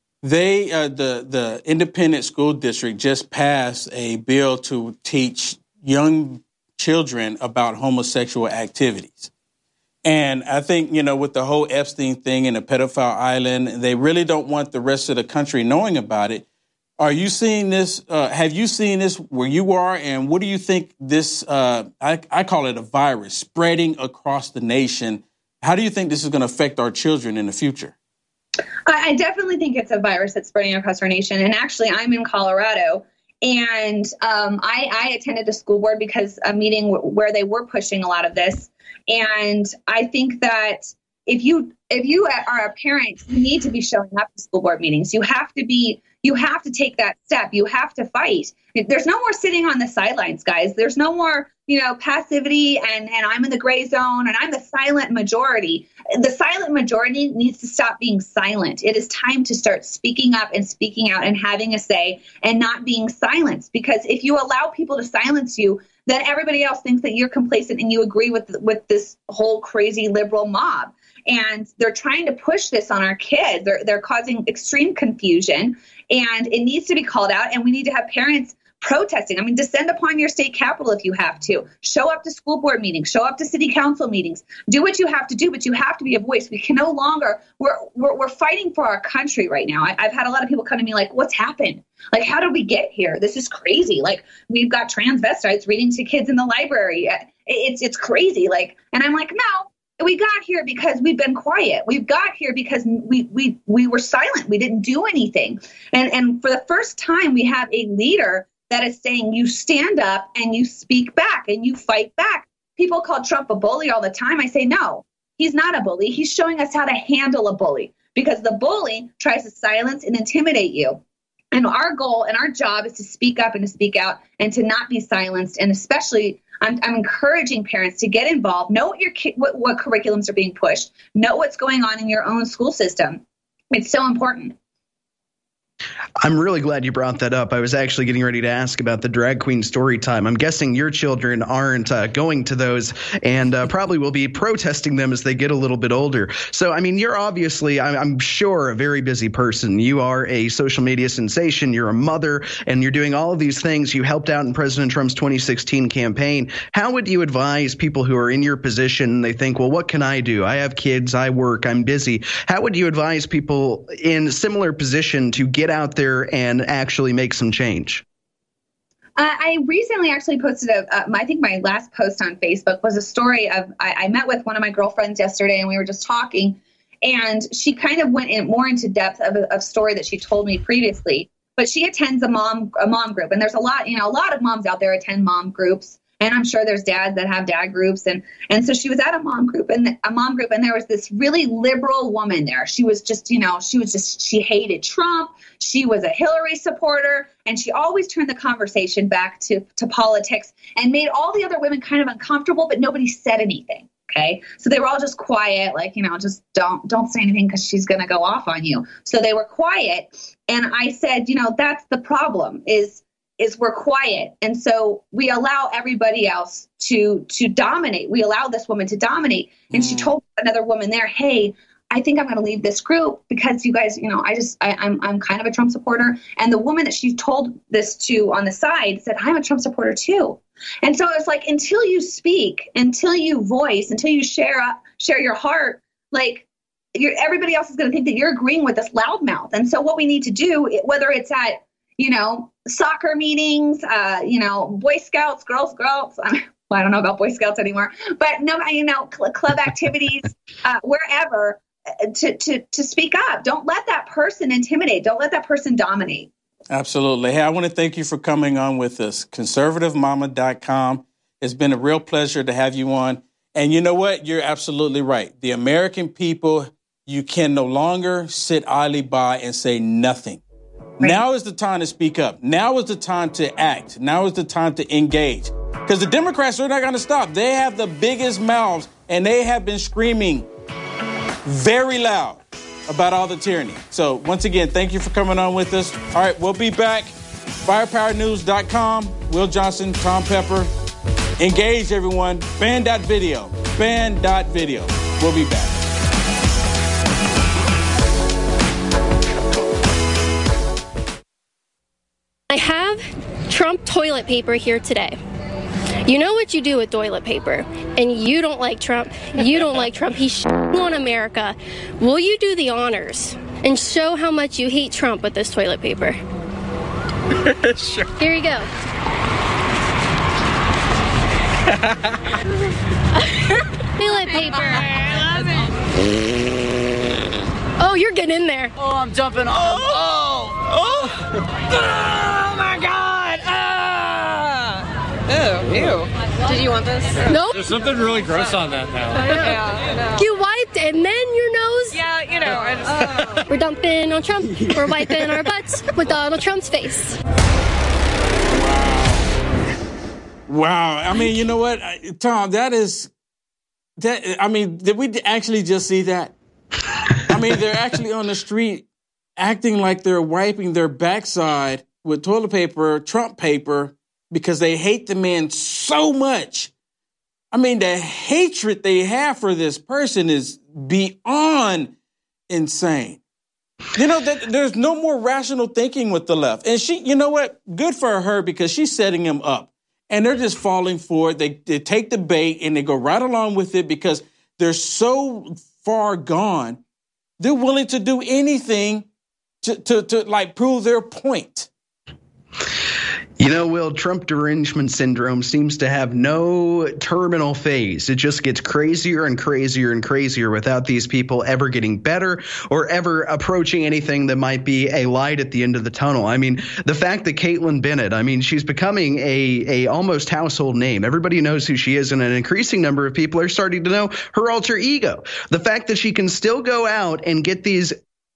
the independent school district just passed a bill to teach young children about homosexual activities. And I think, with the whole Epstein thing and the pedophile island, they really don't want the rest of the country knowing about it. Are you seeing this? Have you seen this where you are? And what do you think this, I call it a virus, spreading across the nation? How do you think this is going to affect our children in the future? I definitely think it's a virus that's spreading across our nation. And actually, I'm in Colorado. And I attended a school board because a meeting where they were pushing a lot of this. And I think that if you are a parent, you need to be showing up to school board meetings. You have to take that step. You have to fight. There's no more sitting on the sidelines, guys. There's no more, passivity and I'm in the gray zone and I'm the silent majority. The silent majority needs to stop being silent. It is time to start speaking up and speaking out and having a say and not being silenced. Because if you allow people to silence you, then everybody else thinks that you're complacent and you agree with this whole crazy liberal mob. And they're trying to push this on our kids. They're causing extreme confusion, and it needs to be called out. And we need to have parents protesting. I mean, descend upon your state capitol if you have to. Show up to school board meetings. Show up to city council meetings. Do what you have to do, but you have to be a voice. We can no longer. We're fighting for our country right now. I've had a lot of people come to me like, "What's happened? Like, how did we get here? This is crazy. Like, we've got transvestites reading to kids in the library. It's crazy." Like, and I'm like, no. We got here because we've been quiet. We've got here because we were silent. We didn't do anything. And for the first time, we have a leader that is saying you stand up and you speak back and you fight back. People call Trump a bully all the time. I say, no, he's not a bully. He's showing us how to handle a bully, because the bully tries to silence and intimidate you. And our goal and our job is to speak up and to speak out and to not be silenced. And especially, I'm encouraging parents to get involved, know what curriculums are being pushed, know what's going on in your own school system. It's so important. I'm really glad you brought that up. I was actually getting ready to ask about the drag queen story time. I'm guessing your children aren't going to those and probably will be protesting them as they get a little bit older. So, I mean, you're obviously, I'm sure, a very busy person. You are a social media sensation. You're a mother, and you're doing all of these things. You helped out in President Trump's 2016 campaign. How would you advise people who are in your position? They think, well, what can I do? I have kids. I work. I'm busy. How would you advise people in similar position to get out there and actually make some change? I recently actually posted I think my last post on Facebook was a story of, I met with one of my girlfriends yesterday and we were just talking, and she kind of went more into depth of a story that she told me previously, but she attends a mom group, and there's a lot of moms out there attend mom groups. And I'm sure there's dads that have dad groups. And so she was at a mom group, and there was this really liberal woman there. She was just, she hated Trump. She was a Hillary supporter, and she always turned the conversation back to politics and made all the other women kind of uncomfortable, but nobody said anything. Okay. So they were all just quiet, like, just don't say anything because she's going to go off on you. So they were quiet. And I said, that's the problem is we're quiet. And so we allow everybody else to dominate. We allow this woman to dominate. And she told another woman there, hey, I think I'm going to leave this group because you guys, I'm kind of a Trump supporter. And the woman that she told this to on the side said, I'm a Trump supporter too. And so it's like, until you speak, until you voice, until you share your heart, like everybody else is going to think that you're agreeing with this loudmouth. And so what we need to do, whether it's at, soccer meetings, Boy Scouts, Girl Scouts. Well, I don't know about Boy Scouts anymore, but club activities, wherever, to speak up. Don't let that person intimidate. Don't let that person dominate. Absolutely. Hey, I want to thank you for coming on with us. ConservativeMama.com. It's been a real pleasure to have you on. And you know what? You're absolutely right. The American people, you can no longer sit idly by and say nothing. Right. Now is the time to speak up. Now is the time to act. Now is the time to engage. Because the Democrats are not going to stop. They have the biggest mouths, and they have been screaming very loud about all the tyranny. So once again, thank you for coming on with us. All right, we'll be back. FirepowerNews.com. Will Johnson, Tom Pepper. Engage, everyone. Ban.video. Ban.video. We'll be back. I have Trump toilet paper here today. You know what you do with toilet paper, and you don't like Trump. You don't like Trump. He's shitting on America. Will you do the honors and show how much you hate Trump with this toilet paper? Sure. Here you go. Toilet paper. I love it. Oh, you're getting in there. Oh, I'm jumping off. Oh my God. Ah. Ew. Did you want this? Nope. There's something really gross on that now. Yeah. You wiped and then your nose? Yeah, you know. I just... We're dumping on Trump. We're wiping our butts with Donald Trump's face. Wow. I mean, you know what, Tom, did we actually just see that? I mean, they're actually on the street acting like they're wiping their backside with toilet paper, Trump paper, because they hate the man so much. I mean, the hatred they have for this person is beyond insane. You know, there's no more rational thinking with the left. And she, you know what? Good for her because she's setting him up. And they're just falling for it. They take the bait and they go right along with it because they're so far gone. They're willing to do anything to like prove their point. You know, Will, Trump derangement syndrome seems to have no terminal phase. It just gets crazier and crazier and crazier without these people ever getting better or ever approaching anything that might be a light at the end of the tunnel. I mean, the fact that Caitlin Bennett, I mean, she's becoming a almost household name. Everybody knows who she is, and an increasing number of people are starting to know her alter ego. The fact that she can still go out and get these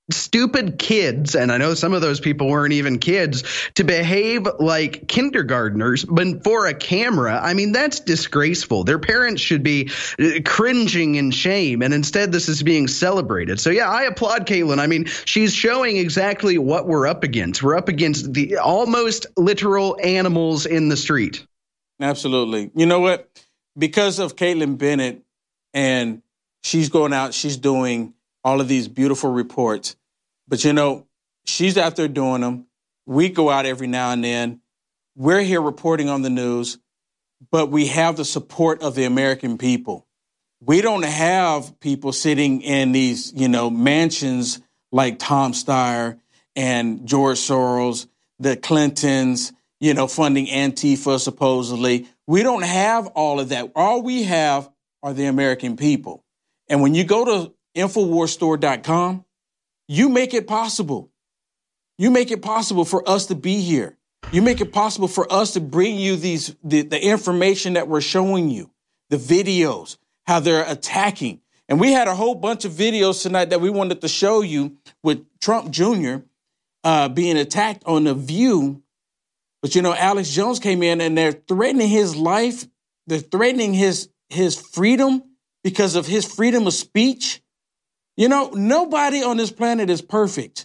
stupid kids, and I know some of those people weren't even kids, to behave like kindergartners, but for a camera, I mean, that's disgraceful. Their parents should be cringing in shame, and instead this is being celebrated. So yeah, I applaud Caitlin. I mean, she's showing exactly what we're up against. We're up against the almost literal animals in the street. Absolutely. You know what? Because of Caitlin Bennett, and she's going out, she's doing all of these beautiful reports. But, you know, she's out there doing them. We go out every now and then. We're here reporting on the news, but we have the support of the American people. We don't have people sitting in these, you know, mansions like Tom Steyer and George Soros, the Clintons, you know, funding Antifa supposedly. We don't have all of that. All we have are the American people. And when you go to InfoWarsStore.com, you make it possible. You make it possible for us to be here. You make it possible for us to bring you the information that we're showing you, the videos, how they're attacking. And we had a whole bunch of videos tonight that we wanted to show you with Trump Jr. Being attacked on The View. But, you know, Alex Jones came in and they're threatening his life. They're threatening his freedom because of his freedom of speech. You know, nobody on this planet is perfect.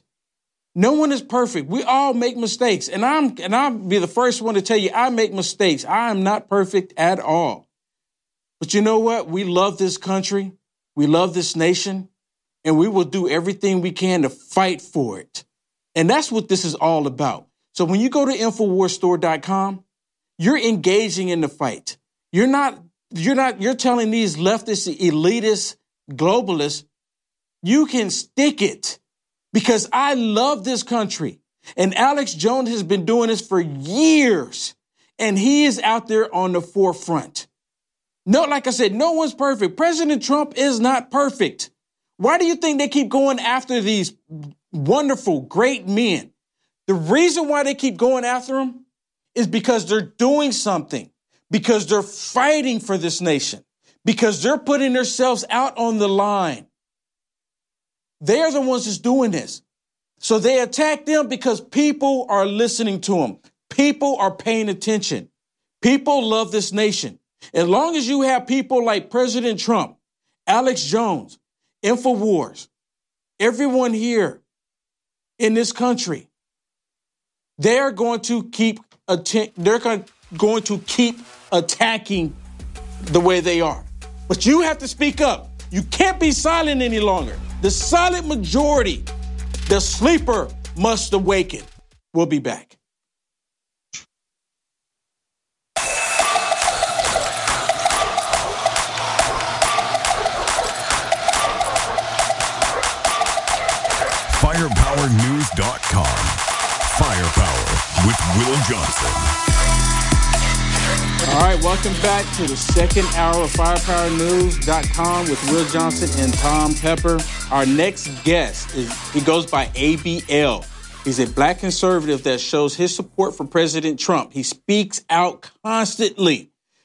No one is perfect. We all make mistakes. And I'll be the first one to tell you, I make mistakes. I am not perfect at all. But you know what? We love this country. We love this nation. And we will do everything we can to fight for it. And that's what this is all about. So when you go to InfoWarsStore.com, you're engaging in the fight. You're telling these leftist, elitist, globalists, you can stick it because I love this country. And Alex Jones has been doing this for years, and he is out there on the forefront. No, like I said, no one's perfect. President Trump is not perfect. Why do you think they keep going after these wonderful, great men? The reason why they keep going after them is because they're doing something, because they're fighting for this nation, because they're putting themselves out on the line. They're the ones that's doing this. So they attack them because people are listening to them. People are paying attention. People love this nation. As long as you have people like President Trump, Alex Jones, InfoWars, everyone here in this country, they're going to keep attacking the way they are. But you have to speak up. You can't be silent any longer. The silent majority, the sleeper must awaken. We'll be back. FirepowerNews.com. Firepower with Will Johnson. All right, welcome back to the second hour of FirepowerNews.com with Will Johnson and Tom Pepper. Our next guest he goes by ABL. He's a black conservative that shows his support for President Trump. He speaks out constantly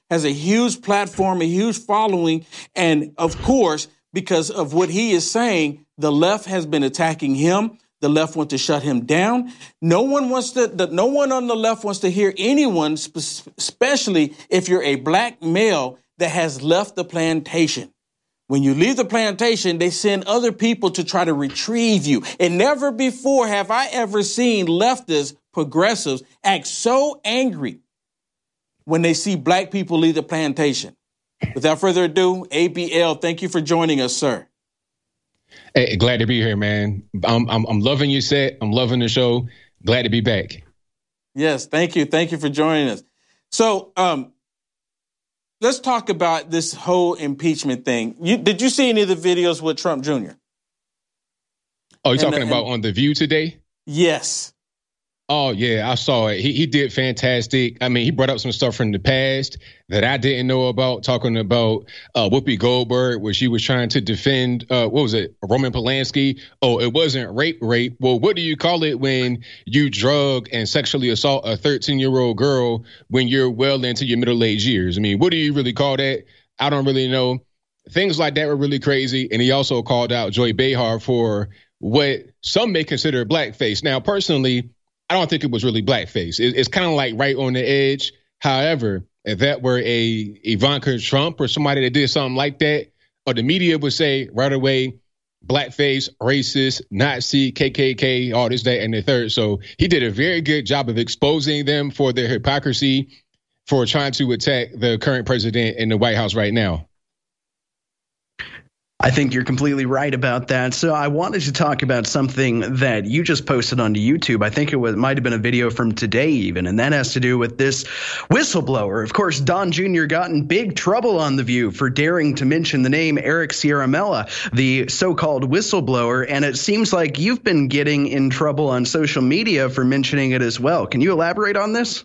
has a huge platform, a huge following. And of course, because of what he is saying, the left has been attacking him. The left wants to shut him down. No one on the left wants to hear anyone, especially if you're a black male that has left the plantation. When you leave the plantation, they send other people to try to retrieve you. And never before have I ever seen leftists, progressives, act so angry when they see black people leave the plantation. Without further ado, ABL, thank you for joining us, sir. Hey, glad to be here, man. I'm loving your set. I'm loving the show. Glad to be back. Yes, thank you. Thank you for joining us. So let's talk about this whole impeachment thing. Did you see any of the videos with Trump Jr.? Oh, you're talking about on The View today? Yes. Oh, yeah, I saw it. He did fantastic. I mean, he brought up some stuff from the past that I didn't know about, talking about Whoopi Goldberg, where she was trying to defend, Roman Polanski. Oh, it wasn't rape. Well, what do you call it when you drug and sexually assault a 13-year-old girl when you're well into your middle-aged years? I mean, what do you really call that? I don't really know. Things like that were really crazy. And he also called out Joy Behar for what some may consider blackface. Now, personally, I don't think it was really blackface. It's kind of like right on the edge. However, if that were a Ivanka Trump or somebody that did something like that, or the media would say right away, blackface, racist, Nazi, KKK, all this, that, and the third. So he did a very good job of exposing them for their hypocrisy for trying to attack the current president in the White House right now. I think you're completely right about that. So I wanted to talk about something that you just posted onto YouTube. I think it might have been a video from today even, and that has to do with this whistleblower. Of course, Don Jr. got in big trouble on The View for daring to mention the name Eric Ciaramella, the so-called whistleblower, and it seems like you've been getting in trouble on social media for mentioning it as well. Can you elaborate on this?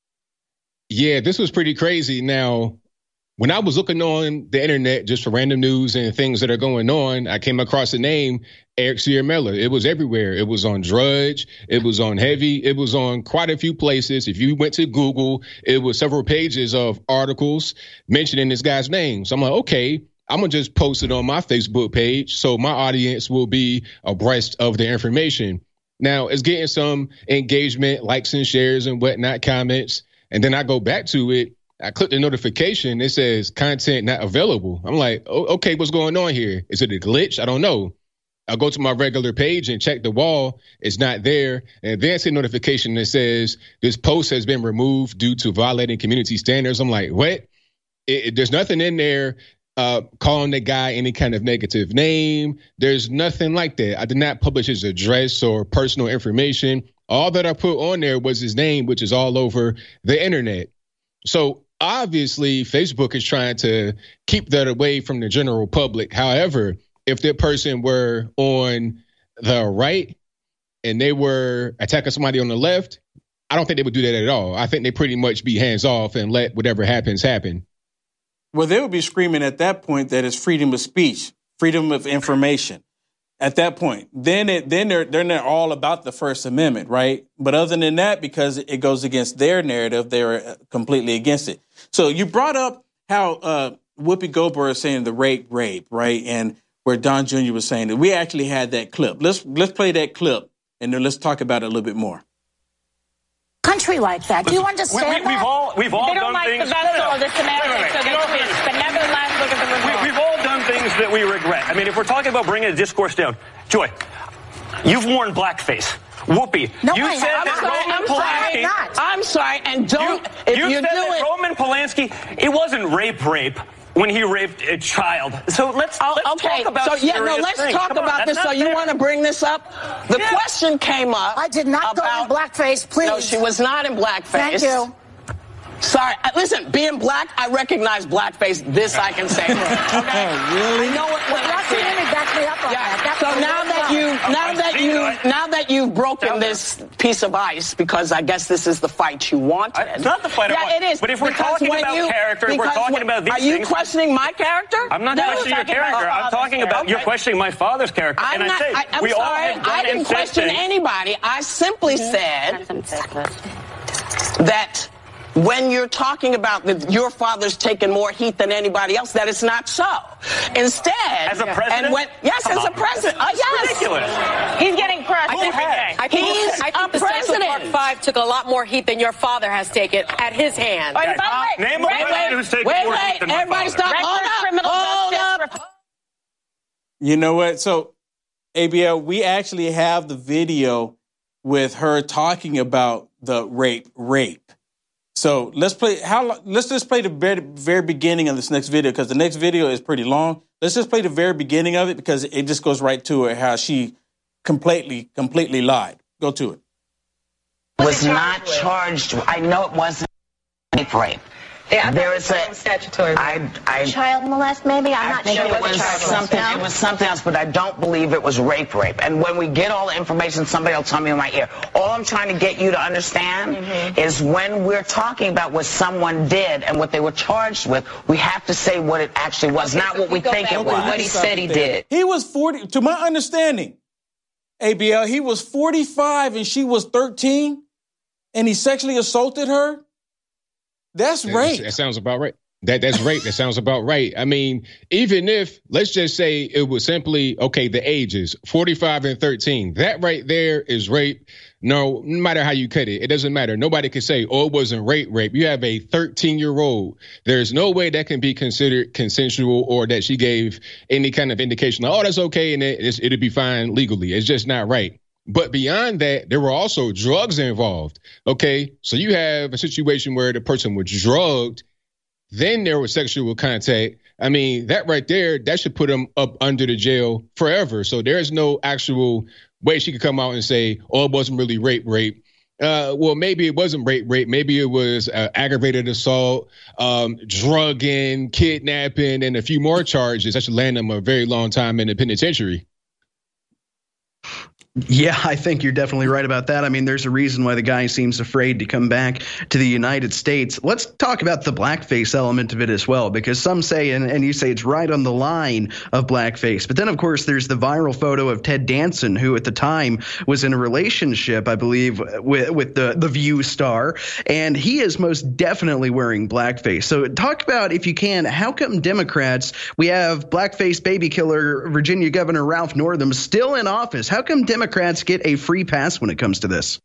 Yeah, this was pretty crazy. Now, when I was looking on the internet just for random news and things that are going on, I came across the name Eric Ciaramella. It was everywhere. It was on Drudge. It was on Heavy. It was on quite a few places. If you went to Google, it was several pages of articles mentioning this guy's name. So I'm like, okay, I'm going to just post it on my Facebook page so my audience will be abreast of the information. Now, it's getting some engagement, likes and shares and whatnot, comments. And then I go back to it. I click the notification. It says content not available. I'm like, oh, okay, what's going on here? Is it a glitch? I don't know. I'll go to my regular page and check the wall. It's not there. And then I see a notification that says this post has been removed due to violating community standards. I'm like, what? There's nothing in there calling the guy any kind of negative name. There's nothing like that. I did not publish his address or personal information. All that I put on there was his name, which is all over the internet. So obviously, Facebook is trying to keep that away from the general public. However, if that person were on the right and they were attacking somebody on the left, I don't think they would do that at all. I think they pretty much be hands off and let whatever happens happen. Well, they would be screaming at that point that it's freedom of speech, freedom of information. At that point, then they're all about the First Amendment, right? But other than that, because it goes against their narrative, they're completely against it. So you brought up how Whoopi Goldberg is saying the rape, right? And where Don Jr. was saying that. We actually had that clip. Let's play that clip, and then let's talk about it a little bit more. Country like that. Do you understand that? We've all they don't done like things. The vessel, the Samaritan, so they twist. But nevertheless, look at the result. We've all done things that we regret. I mean, if we're talking about bringing a discourse down, Joy, you've worn blackface. Whoopi, no, you said that Roman Polanski. I'm sorry, and don't. You said that Roman Polanski. It wasn't rape when he raped a child. So let's talk about. So let's talk about this. So you want to bring this up? The question came up. I did not go in blackface, please. No, she was not in blackface. Thank you. Sorry, listen, being black, I recognize blackface. This I can say. Okay? Really? I know it when I see it. Back me up on that. So now that you've broken this piece of ice, because I guess this is the fight you wanted. It's not the fight I want. Yeah, it is. But if we're talking about character, we're talking about these things. Are you questioning my character? I'm not questioning your character. I'm talking about you're questioning my father's character. I'm sorry. I didn't question anybody. I simply said that when you're talking about that your father's taken more heat than anybody else, that it's not so. Instead, as a president, yes, as a president, yes, ridiculous. He's getting crushed every day. I think the Central Park 5 took a lot more heat than your father has taken at his hand. Name a president who's taken more heat than my everybody father. stop. Hold up. You know what? So, ABL, we actually have the video with her talking about the rape. So let's just play the very beginning of this next video, because the next video is pretty long. Let's just play the very beginning of it because it just goes right to it, how she completely lied. Go to it. Was not charged. I know it wasn't rape. Yeah, there is a statutory child molest, maybe. I'm not sure it was something. It was something else, but I don't believe it was rape. And when we get all the information, somebody will tell me in my ear. All I'm trying to get you to understand is when we're talking about what someone did and what they were charged with, we have to say what it actually was, not what we think it was. What he said he did. He was 40. To my understanding, ABL, he was 45 and she was 13, and he sexually assaulted her. That's rape. That sounds about right. That's rape. That sounds about right. I mean, even if, let's just say it was simply, okay, the ages, 45 and 13, that right there is rape. No matter how you cut it, it doesn't matter. Nobody can say, oh, it wasn't rape. You have a 13-year-old. There's no way that can be considered consensual or that she gave any kind of indication, like, oh, that's okay, and it'll be fine legally. It's just not right. But beyond that, there were also drugs involved. Okay, so you have a situation where the person was drugged, then there was sexual contact. I mean, that right there, that should put them up under the jail forever. So there's no actual way she could come out and say, oh, it wasn't really rape. Well, maybe it wasn't rape. Maybe it was aggravated assault, drugging, kidnapping, and a few more charges. That should land them a very long time in the penitentiary. Yeah, I think you're definitely right about that. I mean, there's a reason why the guy seems afraid to come back to the United States. Let's talk about the blackface element of it as well, because some say, and you say it's right on the line of blackface. But then, of course, there's the viral photo of Ted Danson, who at the time was in a relationship, I believe, with the View star. And he is most definitely wearing blackface. So talk about, if you can, how come Democrats, we have blackface baby killer Virginia Governor Ralph Northam still in office. How come Democrats get a free pass when it comes to this?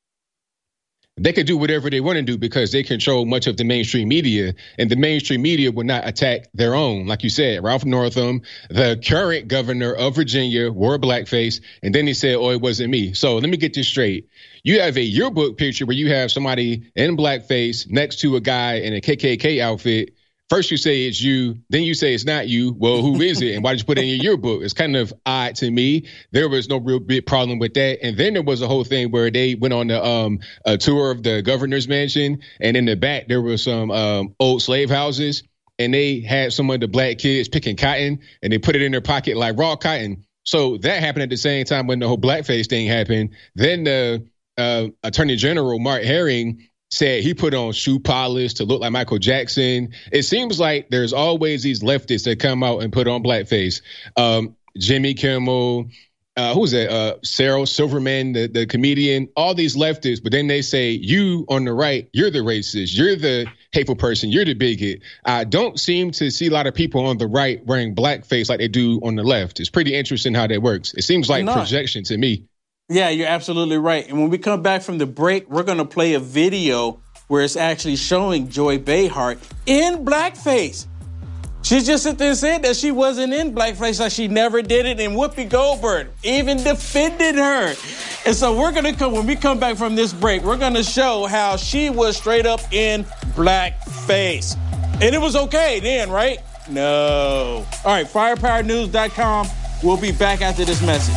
They can do whatever they want to do because they control much of the mainstream media, and the mainstream media will not attack their own. Like you said, Ralph Northam, the current governor of Virginia, wore blackface, and then he said, oh, it wasn't me. So let me get this straight. You have a yearbook picture where you have somebody in blackface next to a guy in a KKK outfit. First you say it's you, then you say it's not you. Well, who is it? And why did you put it in your yearbook? It's kind of odd to me. There was no real big problem with that. And then there was a whole thing where they went on a tour of the governor's mansion. And in the back, there were some old slave houses. And they had some of the black kids picking cotton. And they put it in their pocket like raw cotton. So that happened at the same time when the whole blackface thing happened. Then the Attorney General, Mark Herring, said he put on shoe polish to look like Michael Jackson. It seems like there's always these leftists that come out and put on blackface. Jimmy Kimmel, who's that? Sarah Silverman, the comedian, all these leftists, but then they say, you on the right, you're the racist, you're the hateful person, you're the bigot. I don't seem to see a lot of people on the right wearing blackface like they do on the left. It's pretty interesting how that works. It seems like projection to me. Yeah, you're absolutely right. And when we come back from the break, we're going to play a video where it's actually showing Joy Behar in blackface. She just sit there and said that she wasn't in blackface, like she never did it, and Whoopi Goldberg even defended her. And so we're going to come, when we come back from this break, we're going to show how she was straight up in blackface. And it was okay then, right? No. All right, firepowernews.com. We'll be back after this message.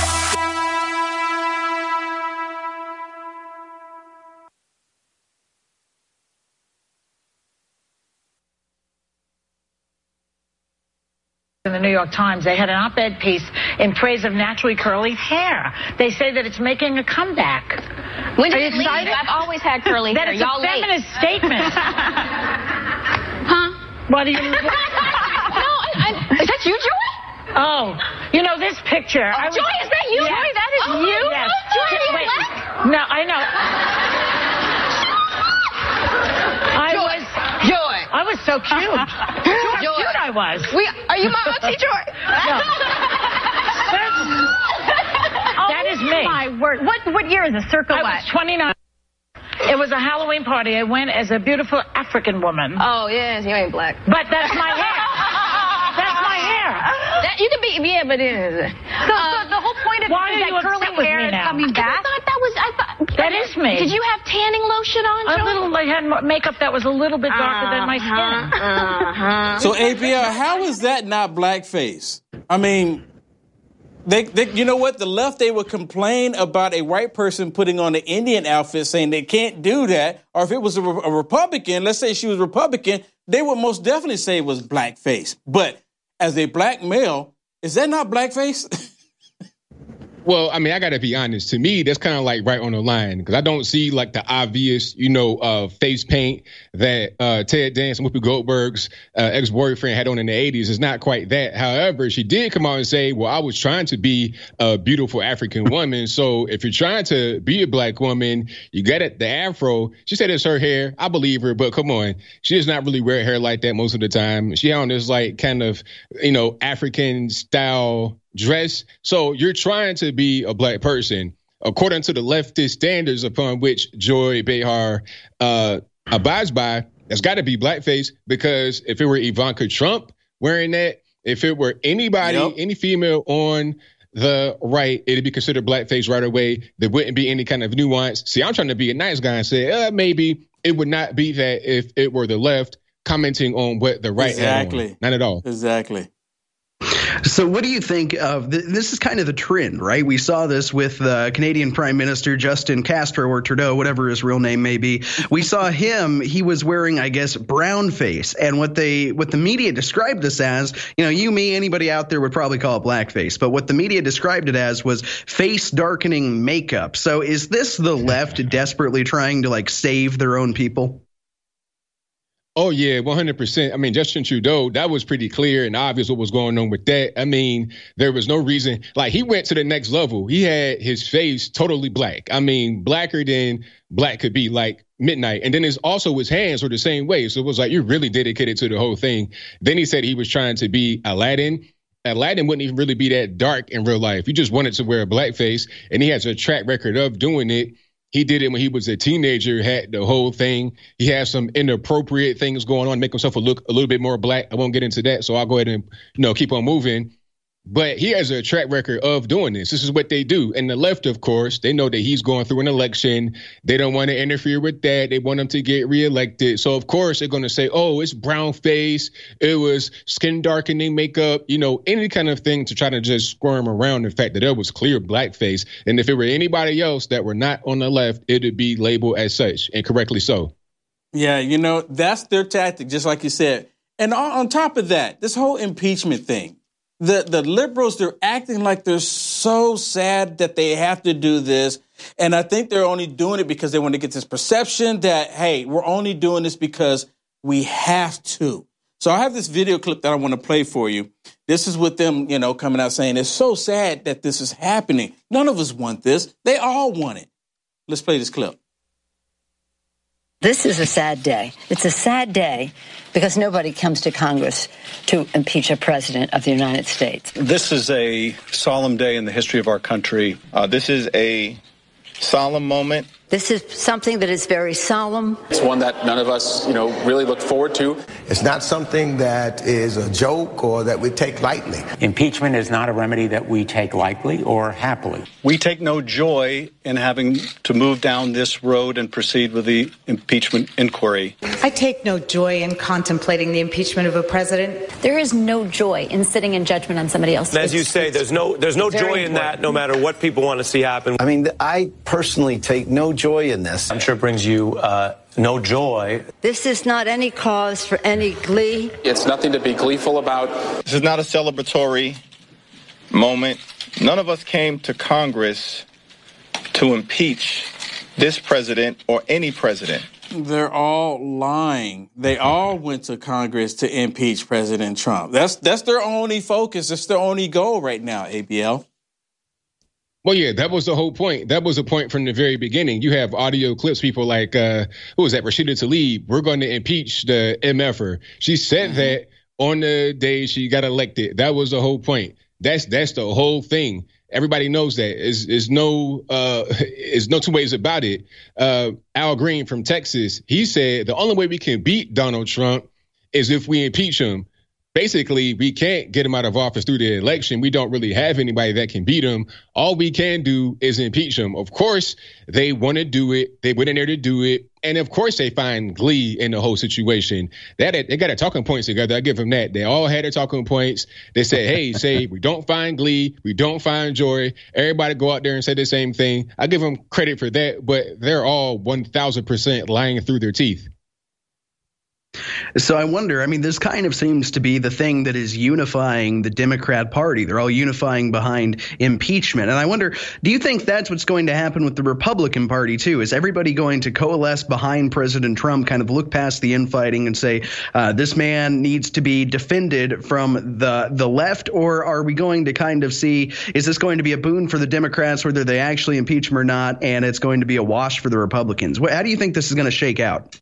In the New York Times, they had an op-ed piece in praise of naturally curly hair. They say that it's making a comeback. When did it leave? I've always had curly hair. That is a feminist statement. Huh? What do you... No, is that you, Joy? Oh, you know this picture. Oh, Joy, is that you? Yes. Joy, that is you? Yes. Joy, are you black? No, I know. I was so cute. How cute I was. Are you my auntie Joy? That is me. My word. What year is this? Circa what? I was 29. It was a Halloween party. I went as a beautiful African woman. Oh, yes, you ain't black. But that's my hair. That's my hair. You can be, yeah, but it is. So the whole point of why it is are you that curly upset with hair me is now? coming back. I thought that is me. Did you have tanning lotion on, Joey? I had makeup that was a little bit darker than my skin. So, ABL, how is that not blackface? I mean, they, you know what? The left, they would complain about a white person putting on an Indian outfit saying they can't do that. Or if it was a Republican, let's say she was Republican, they would most definitely say it was blackface. But as a black male, is that not blackface? Well, I mean, I got to be honest. To me, that's kind of like right on the line because I don't see like the obvious, face paint that Ted Danson, Whoopi Goldberg's ex-boyfriend had on in the 80s. It's not quite that. However, she did come out and say, well, I was trying to be a beautiful African woman. So if you're trying to be a black woman, you got it, the afro. She said it's her hair. I believe her, but come on. She does not really wear hair like that most of the time. She on this like kind of, African style dress. So you're trying to be a black person according to the leftist standards upon which Joy Behar abides by. That's got to be blackface because if it were Ivanka Trump wearing that, if it were anybody, any female on the right, it'd be considered blackface right away. There wouldn't be any kind of nuance. See, I'm trying to be a nice guy and say maybe it would not be that if it were the left commenting on what the right had on. Not at all. Exactly. So what do you think of this is kind of the trend, right? We saw this with Canadian Prime Minister Justin Castro or Trudeau, whatever his real name may be. We saw him. He was wearing, I guess, brown face. And what the media described this as, you, me, anybody out there would probably call it blackface. But what the media described it as was face darkening makeup. So is this the left desperately trying to save their own people? Oh, yeah, 100%. I mean, Justin Trudeau, that was pretty clear and obvious what was going on with that. I mean, there was no reason. He went to the next level. He had his face totally black. I mean, blacker than black could be, like midnight. And then his hands were the same way. So it was you're really dedicated to the whole thing. Then he said he was trying to be Aladdin. Aladdin wouldn't even really be that dark in real life. He just wanted to wear a blackface, and he has a track record of doing it. He did it when he was a teenager, had the whole thing. He has some inappropriate things going on, make himself look a little bit more black. I won't get into that, so I'll go ahead and, keep on moving. But he has a track record of doing this. This is what they do. And the left, of course, they know that he's going through an election. They don't want to interfere with that. They want him to get reelected. So, of course, they're going to say, oh, it's brown face. It was skin darkening makeup, any kind of thing to try to just squirm around the fact that it was clear blackface. And if it were anybody else that were not on the left, it would be labeled as such, and correctly so. Yeah, that's their tactic, just like you said. And on top of that, this whole impeachment thing. The liberals, they're acting like they're so sad that they have to do this. And I think they're only doing it because they want to get this perception that, hey, we're only doing this because we have to. So I have this video clip that I want to play for you. This is with them, coming out saying it's so sad that this is happening. None of us want this. They all want it. Let's play this clip. This is a sad day. It's a sad day because nobody comes to Congress to impeach a president of the United States. This is a solemn day in the history of our country. This is a solemn moment. This is something that is very solemn. It's one that none of us, really look forward to. It's not something that is a joke or that we take lightly. Impeachment is not a remedy that we take lightly or happily. We take no joy in having to move down this road and proceed with the impeachment inquiry. I take no joy in contemplating the impeachment of a president. There is no joy in sitting in judgment on somebody else. As you say, there's no joy in that, no matter what people want to see happen. I mean, I personally take no joy in this. I'm sure it brings you no joy. This is not any cause for any glee. It's nothing to be gleeful about. This is not a celebratory moment. None of us came to Congress to impeach this president or any president. They're all lying. They all went to Congress to impeach President Trump. That's their only focus. That's their only goal right now, ABL. Well, yeah, that was the whole point. That was the point from the very beginning. You have audio clips, people like, who was that? Rashida Tlaib. We're going to impeach the MFer. She said that on the day she got elected. That was the whole point. That's the whole thing. Everybody knows that. There's no two ways about it. Al Green from Texas, he said the only way we can beat Donald Trump is if we impeach him. Basically, we can't get him out of office through the election. We don't really have anybody that can beat him. All we can do is impeach him. Of course, they want to do it. They went in there to do it. And of course, they find glee in the whole situation. They got their talking points together. I give them that. They all had their talking points. They said, hey, say we don't find glee. We don't find joy. Everybody go out there and say the same thing. I give them credit for that, but they're all 1,000% lying through their teeth. So I wonder, I mean, this kind of seems to be the thing that is unifying the Democrat Party. They're all unifying behind impeachment. And I wonder, do you think that's what's going to happen with the Republican Party, too? Is everybody going to coalesce behind President Trump, kind of look past the infighting and say, this man needs to be defended from the left? Or are we going to kind of see, is this going to be a boon for the Democrats, whether they actually impeach him or not, and it's going to be a wash for the Republicans? How do you think this is going to shake out?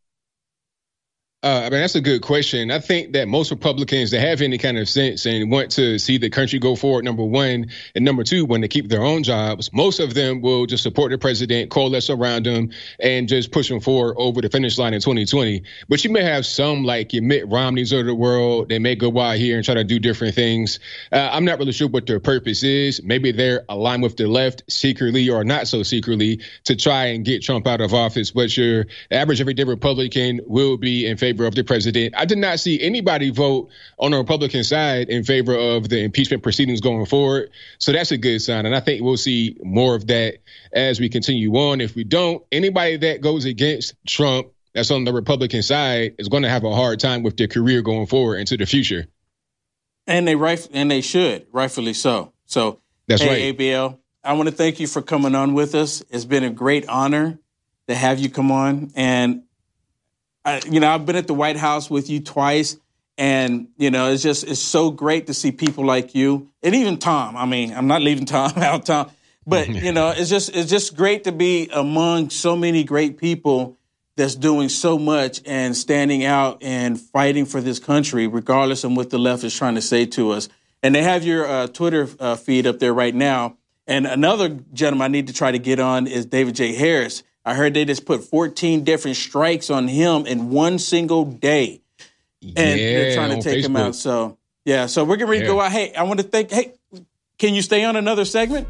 I mean, that's a good question. I think that most Republicans that have any kind of sense and want to see the country go forward, number one, and number two, when they keep their own jobs, most of them will just support the president, coalesce around him, and just push him forward over the finish line in 2020. But you may have some like your Mitt Romneys of the world. They may go out here and try to do different things. I'm not really sure what their purpose is. Maybe they're aligned with the left secretly or not so secretly to try and get Trump out of office. But your average everyday Republican will be in favor of the president. I did not see anybody vote on the Republican side in favor of the impeachment proceedings going forward. So that's a good sign. And I think we'll see more of that as we continue on. If we don't, anybody that goes against Trump that's on the Republican side is going to have a hard time with their career going forward into the future. And they should, rightfully so. So that's hey, right. ABL, I want to thank you for coming on with us. It's been a great honor to have you come on. And I've been at the White House with you twice, and, it's so great to see people like you and even Tom. I mean, I'm not leaving Tom out, Tom, but, it's just great to be among so many great people that's doing so much and standing out and fighting for this country, regardless of what the left is trying to say to us. And they have your Twitter feed up there right now. And another gentleman I need to try to get on is David J. Harris. I heard they just put 14 different strikes on him in one single day. And they're trying to take him out. So, so we're getting ready to go out. Hey, I want to can you stay on another segment?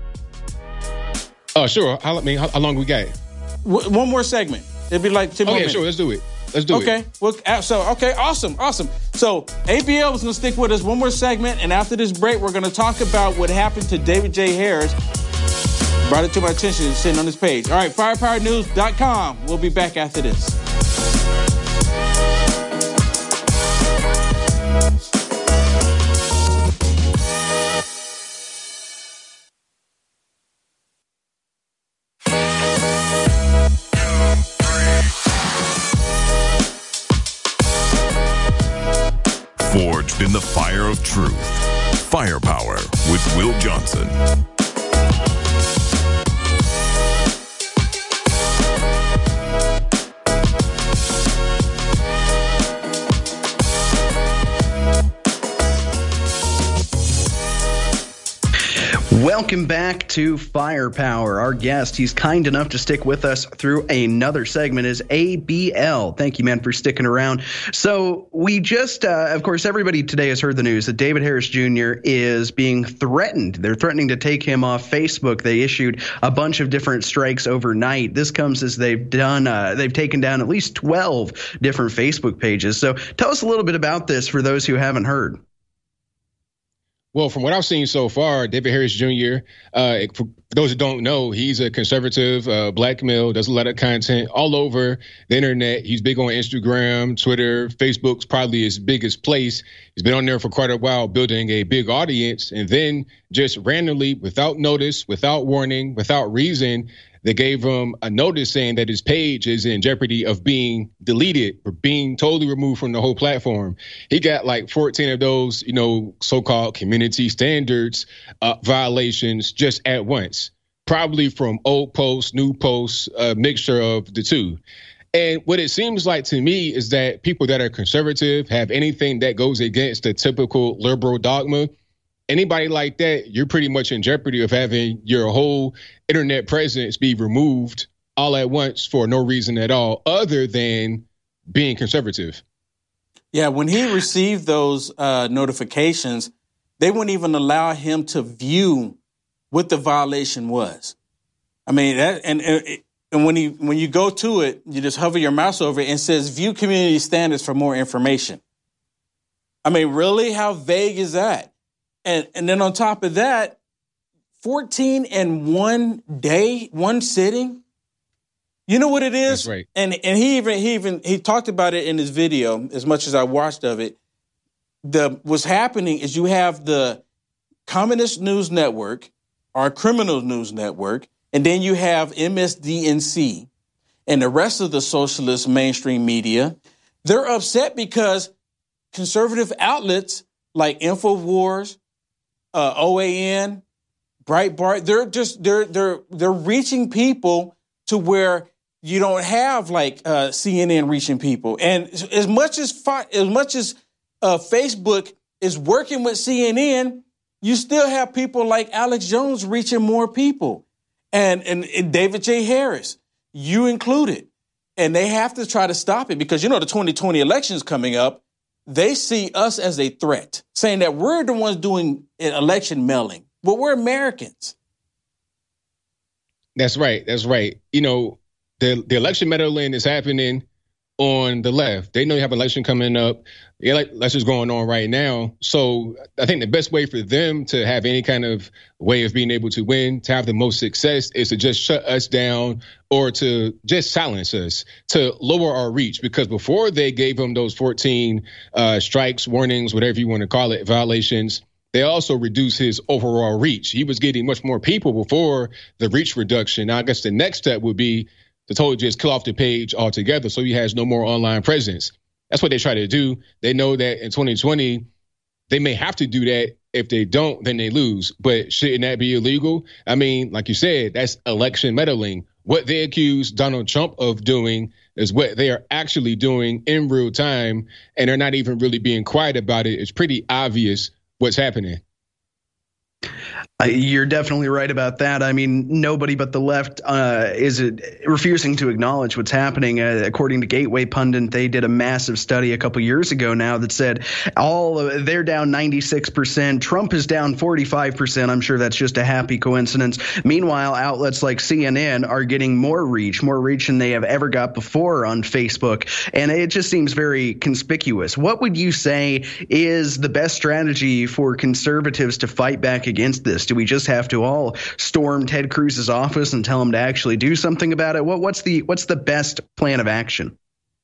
Oh, sure. How long we got? One more segment. It'd be like 10 more minutes. Sure. Let's do it. Okay. Well, awesome. So ABL was going to stick with us one more segment. And after this break, we're going to talk about what happened to David J. Harris. Brought it to my attention, sitting on this page. All right, firepowernews.com. We'll be back after this. Forged in the fire of truth. Firepower with Will Johnson. Welcome back to Firepower. Our guest, he's kind enough to stick with us through another segment, is ABL. Thank you, man, for sticking around. So we just, of course, everybody today has heard the news that David Harris Jr. is being threatened. They're threatening to take him off Facebook. They issued a bunch of different strikes overnight. This comes as they've taken down at least 12 different Facebook pages. So tell us a little bit about this for those who haven't heard. Well, from what I've seen so far, David Harris Jr., for those who don't know, he's a conservative black male, does a lot of content all over the internet. He's big on Instagram, Twitter, Facebook's probably his biggest place. He's been on there for quite a while, building a big audience. And then just randomly, without notice, without warning, without reason, they gave him a notice saying that his page is in jeopardy of being deleted or being totally removed from the whole platform. He got like 14 of those, so-called community standards violations just at once. probably from old posts, new posts, a mixture of the two. And what it seems like to me is that people that are conservative have anything that goes against the typical liberal dogma. Anybody like that, you're pretty much in jeopardy of having your whole internet presence be removed all at once for no reason at all other than being conservative. Yeah, when he received those notifications, they wouldn't even allow him to view what the violation was. I mean, that, and when you go to it, you just hover your mouse over it and it says view community standards for more information. I mean, really? How vague is that? And then on top of that, 14 in one day, one sitting. You know what it is? That's right. And he talked about it in his video as much as I watched of it. What's happening is you have the Communist News Network, our Criminal News Network, and then you have MSDNC and the rest of the socialist mainstream media. They're upset because conservative outlets like InfoWars, OAN, Breitbart, they're reaching people to where you don't have like CNN reaching people. And as much as Facebook is working with CNN, you still have people like Alex Jones reaching more people, and David J. Harris, you included, and they have to try to stop it because the 2020 election is coming up. They see us as a threat, saying that we're the ones doing election mailing, but we're Americans. That's right. That's right. The election meddling is happening on the left. They know you have an election coming up. The election's going on right now. So I think the best way for them to have any kind of way of being able to win, to have the most success, is to just shut us down or to just silence us, to lower our reach. Because before they gave him those 14 strikes, warnings, whatever you want to call it, violations, they also reduced his overall reach. He was getting much more people before the reach reduction. Now, I guess the next step would be to totally just kill off the page altogether so he has no more online presence. That's what they try to do. They know that in 2020, they may have to do that. If they don't, then they lose. But shouldn't that be illegal? I mean, like you said, that's election meddling. What they accuse Donald Trump of doing is what they are actually doing in real time, and they're not even really being quiet about it. It's pretty obvious what's happening. You're definitely right about that. I mean, nobody but the left is refusing to acknowledge what's happening. According to Gateway Pundit, they did a massive study a couple years ago now that said they're down 96%. Trump is down 45%. I'm sure that's just a happy coincidence. Meanwhile, outlets like CNN are getting more reach than they have ever got before on Facebook. And it just seems very conspicuous. What would you say is the best strategy for conservatives to fight back against this? Do we just have to all storm Ted Cruz's office and tell him to actually do something about it? What's the best plan of action?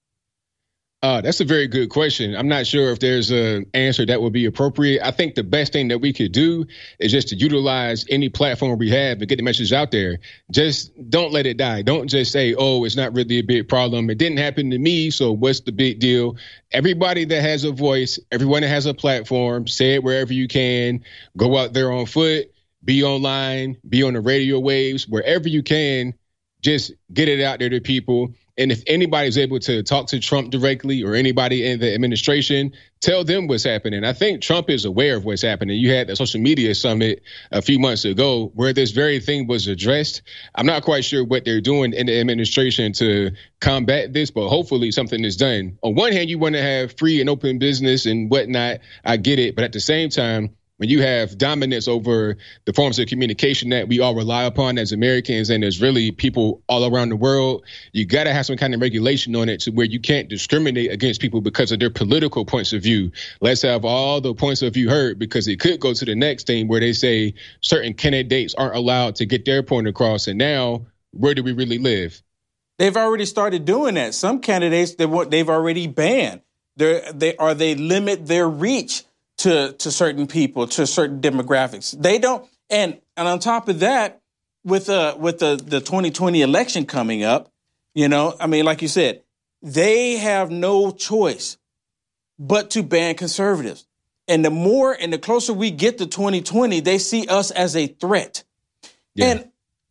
That's a very good question. I'm not sure if there's an answer that would be appropriate. I think the best thing that we could do is just to utilize any platform we have and get the message out there. Just don't let it die. Don't just say, oh, it's not really a big problem. It didn't happen to me, so what's the big deal? Everybody that has a voice, everyone that has a platform, say it wherever you can. Go out there on foot, be online, be on the radio waves, wherever you can. Just get it out there to people. And if anybody's able to talk to Trump directly or anybody in the administration, tell them what's happening. I think Trump is aware of what's happening. You had the social media summit a few months ago where this very thing was addressed. I'm not quite sure what they're doing in the administration to combat this, but hopefully something is done. On one hand, you want to have free and open business and whatnot. I get it. But at the same time, when you have dominance over the forms of communication that we all rely upon as Americans, and there's really people all around the world, you got to have some kind of regulation on it to where you can't discriminate against people because of their political points of view. Let's have all the points of view heard, because it could go to the next thing where they say certain candidates aren't allowed to get their point across. And now, where do we really live? They've already started doing that. Some candidates, they've already banned. They limit their reach to certain people, to certain demographics. They don't, and on top of that, with the 2020 election coming up, I mean, like you said, they have no choice but to ban conservatives. And the more and the closer we get to 2020, they see us as a threat. Yeah.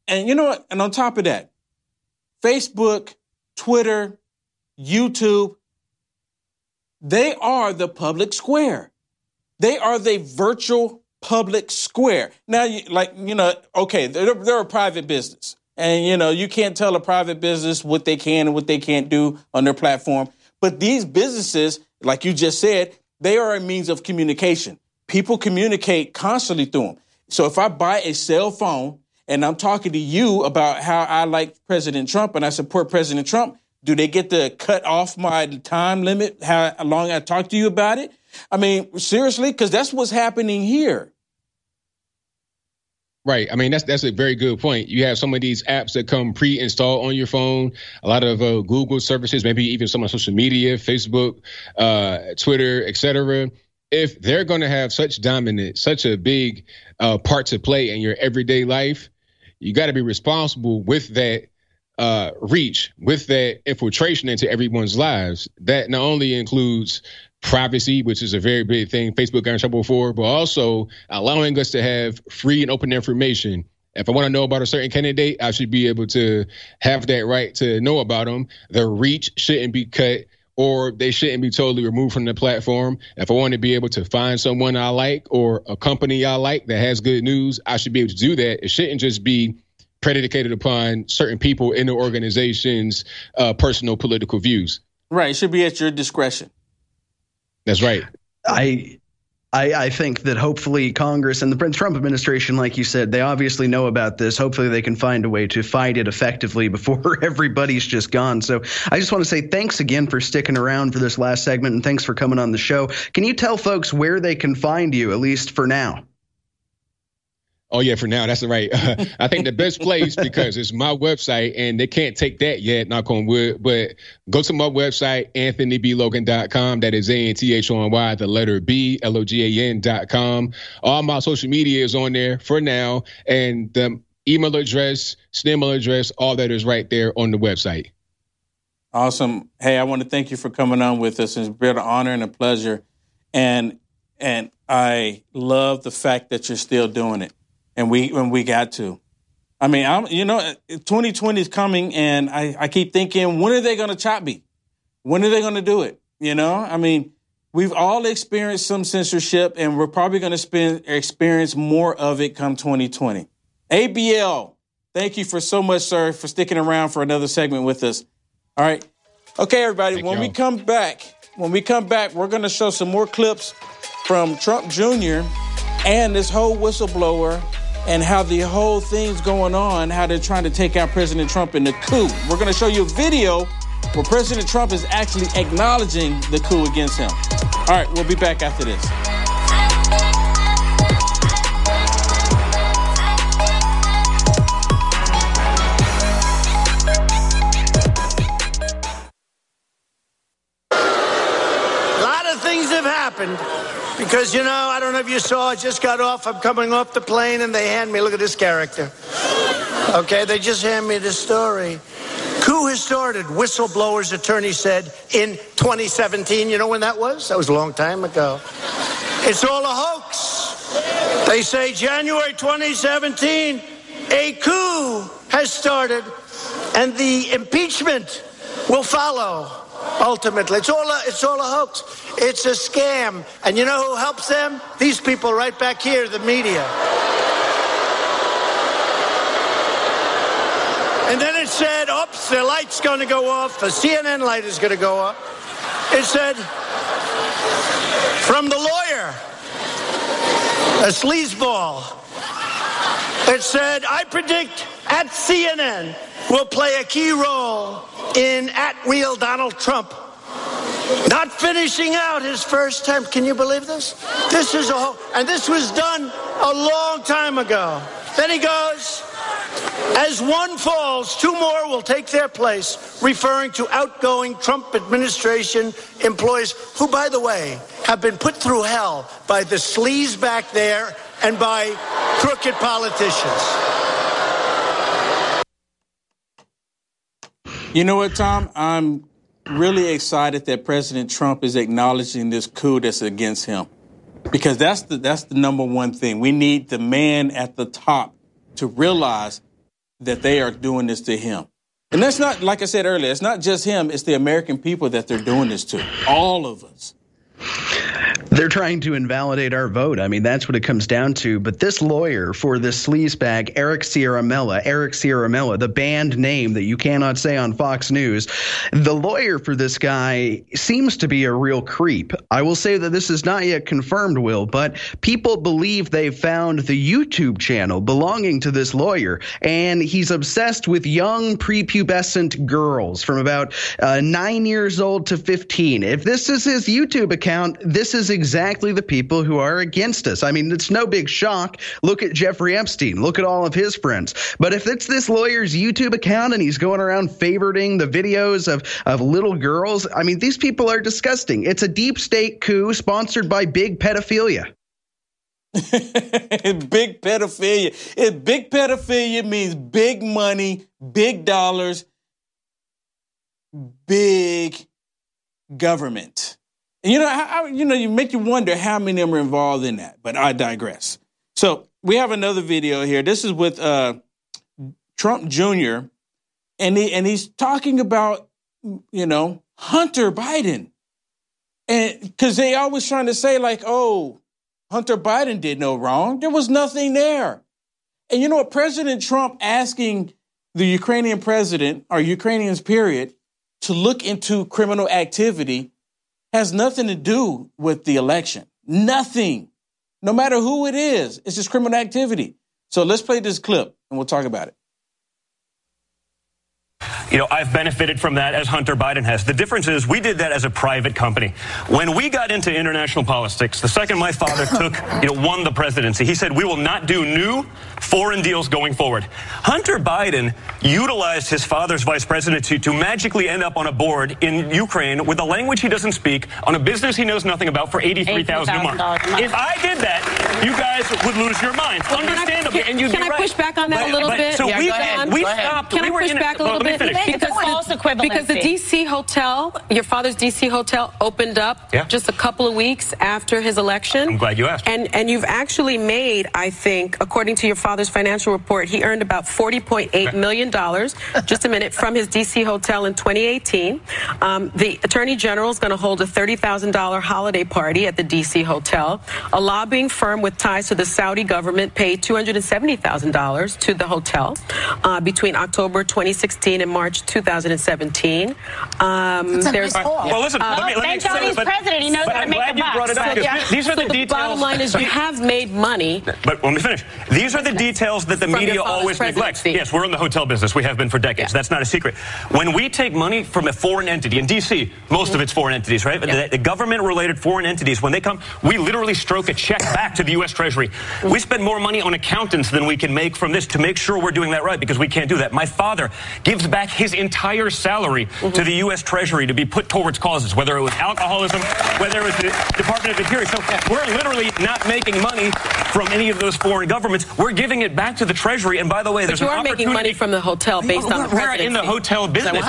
and you know what? And on top of that, Facebook, Twitter, YouTube, they are the public square. They are the virtual public square. Now, okay, they're a private business. And, you can't tell a private business what they can and what they can't do on their platform. But these businesses, like you just said, they are a means of communication. People communicate constantly through them. So if I buy a cell phone and I'm talking to you about how I like President Trump and I support President Trump, do they get to cut off my time limit, how long I talk to you about it? I mean, seriously, because that's what's happening here. Right. I mean, that's a very good point. You have some of these apps that come pre-installed on your phone, a lot of Google services, maybe even some on social media, Facebook, Twitter, et cetera. If they're going to have such dominance, such a big part to play in your everyday life, you got to be responsible with that reach, with that infiltration into everyone's lives. That not only includes privacy, which is a very big thing Facebook got in trouble for, but also allowing us to have free and open information. If I want to know about a certain candidate, I should be able to have that right to know about them. The reach shouldn't be cut, or they shouldn't be totally removed from the platform. If I want to be able to find someone I like or a company I like that has good news, I should be able to do that. It shouldn't just be predicated upon certain people in the organization's personal political views. Right. It should be at your discretion. That's right. I think that hopefully Congress and the Prince Trump administration, like you said, they obviously know about this. Hopefully they can find a way to fight it effectively before everybody's just gone. So I just want to say thanks again for sticking around for this last segment, and thanks for coming on the show. Can you tell folks where they can find you, at least for now? Oh, yeah, for now. That's right. I think the best place, because it's my website and they can't take that yet, knock on wood, but go to my website, AnthonyBLogan.com. That is ANTHONY, the letter B, LOGAN.com. All my social media is on there for now. And the email address, email address, all that is right there on the website. Awesome. Hey, I want to thank you for coming on with us. It's been an honor and a pleasure. And I love the fact that you're still doing it. And we got to. I mean, 2020 is coming, and I keep thinking, when are they going to chop me? When are they going to do it? I mean, we've all experienced some censorship, and we're probably going to experience more of it come 2020. ABL, thank you for so much, sir, for sticking around for another segment with us. All right. Okay, everybody, when we come back, we're going to show some more clips from Trump Jr. and this whole whistleblower and how the whole thing's going on, how they're trying to take out President Trump in the coup. We're going to show you a video where President Trump is actually acknowledging the coup against him. All right, we'll be back after this. A lot of things have happened. Because, I don't know if you saw, I just got off, I'm coming off the plane, and they hand me, look at this character. Okay, they just hand me this story. Coup has started, whistleblower's attorney said in 2017. You know when that was? That was a long time ago. It's all a hoax. They say January 2017, a coup has started, and the impeachment will follow. Ultimately, it's all a hoax. It's a scam. And you know who helps them? These people right back here, the media. And then it said, oops, the light's going to go off. The CNN light is going to go off. It said, from the lawyer, a sleazeball. It said, I predict at CNN will play a key role in @real Donald Trump not finishing out his first term. Can you believe this? This is and this was done a long time ago. Then he goes, as one falls, two more will take their place, referring to outgoing Trump administration employees who, by the way, have been put through hell by the sleaze back there and by crooked politicians. You know what, Tom? I'm really excited that President Trump is acknowledging this coup that's against him, because that's the number one thing. We need the man at the top to realize that they are doing this to him. And that's not, like I said earlier, it's not just him, it's the American people that they're doing this to. All of us. They're trying to invalidate our vote. I mean, that's what it comes down to. But this lawyer for this sleazebag, Eric Ciaramella, the banned name that you cannot say on Fox News, the lawyer for this guy seems to be a real creep. I will say that this is not yet confirmed, Will, but people believe they've found the YouTube channel belonging to this lawyer, and he's obsessed with young prepubescent girls from about 9 years old to 15. If this is his YouTube account, this is exactly the people who are against us. I mean, it's no big shock. Look at Jeffrey Epstein. Look at all of his friends. But if it's this lawyer's YouTube account and he's going around favoriting the videos of little girls, I mean, these people are disgusting. It's a deep state coup sponsored by big pedophilia. Big pedophilia. Big pedophilia means big money, big dollars, big government. And you make you wonder how many of them are involved in that, but I digress. So we have another video here. This is with Trump Jr. and he's talking about, Hunter Biden. And because they always trying to say like, oh, Hunter Biden did no wrong. There was nothing there. And you know what? President Trump asking the Ukrainian president, or Ukrainians period, to look into criminal activity has nothing to do with the election. Nothing. No matter who it is, it's just criminal activity. So let's play this clip and we'll talk about it. I've benefited from that as Hunter Biden has. The difference is we did that as a private company. When we got into international politics, the second my father won the presidency, he said, we will not do new foreign deals going forward. Hunter Biden utilized his father's vice presidency to magically end up on a board in Ukraine with a language he doesn't speak, on a business he knows nothing about for $83,000 a month. If I did that, you guys would lose your minds. Understandably, and you'd be right. Can I push back on that a little bit? So we stopped. Can I push back a little bit? Because the D.C. hotel, your father's D.C. hotel, opened up just a couple of weeks after his election. I'm glad you asked. And you've actually made, I think, according to your father's financial report, he earned about $40.8 million, just a minute, from his D.C. hotel in 2018. The Attorney General is going to hold a $30,000 holiday party at the D.C. hotel. A lobbying firm with ties to the Saudi government paid $270,000 to the hotel between October 2016 and March 2017. Well, listen, let me thank God he's president. He knows how to make a buck. These are the details. The bottom line is you have made money. But let me finish. These are the details that the media always neglects. Yes, we're in the hotel business. We have been for decades. That's not a secret. When we take money from a foreign entity, in D.C., most of it's foreign entities, right? The government-related foreign entities, when they come, we literally stroke a check back to the U.S. Treasury. We spend more money on accountants than we can make from this to make sure we're doing that right, because we can't do that. My father gives back his entire salary to the U.S. Treasury to be put towards causes, whether it was alcoholism, whether it was the Department of Interior. So we're literally not making money from any of those foreign governments. We're giving it back to the Treasury. And by the way, there's an opportunity. You are making money from the hotel based on the presidency. We're in the hotel business.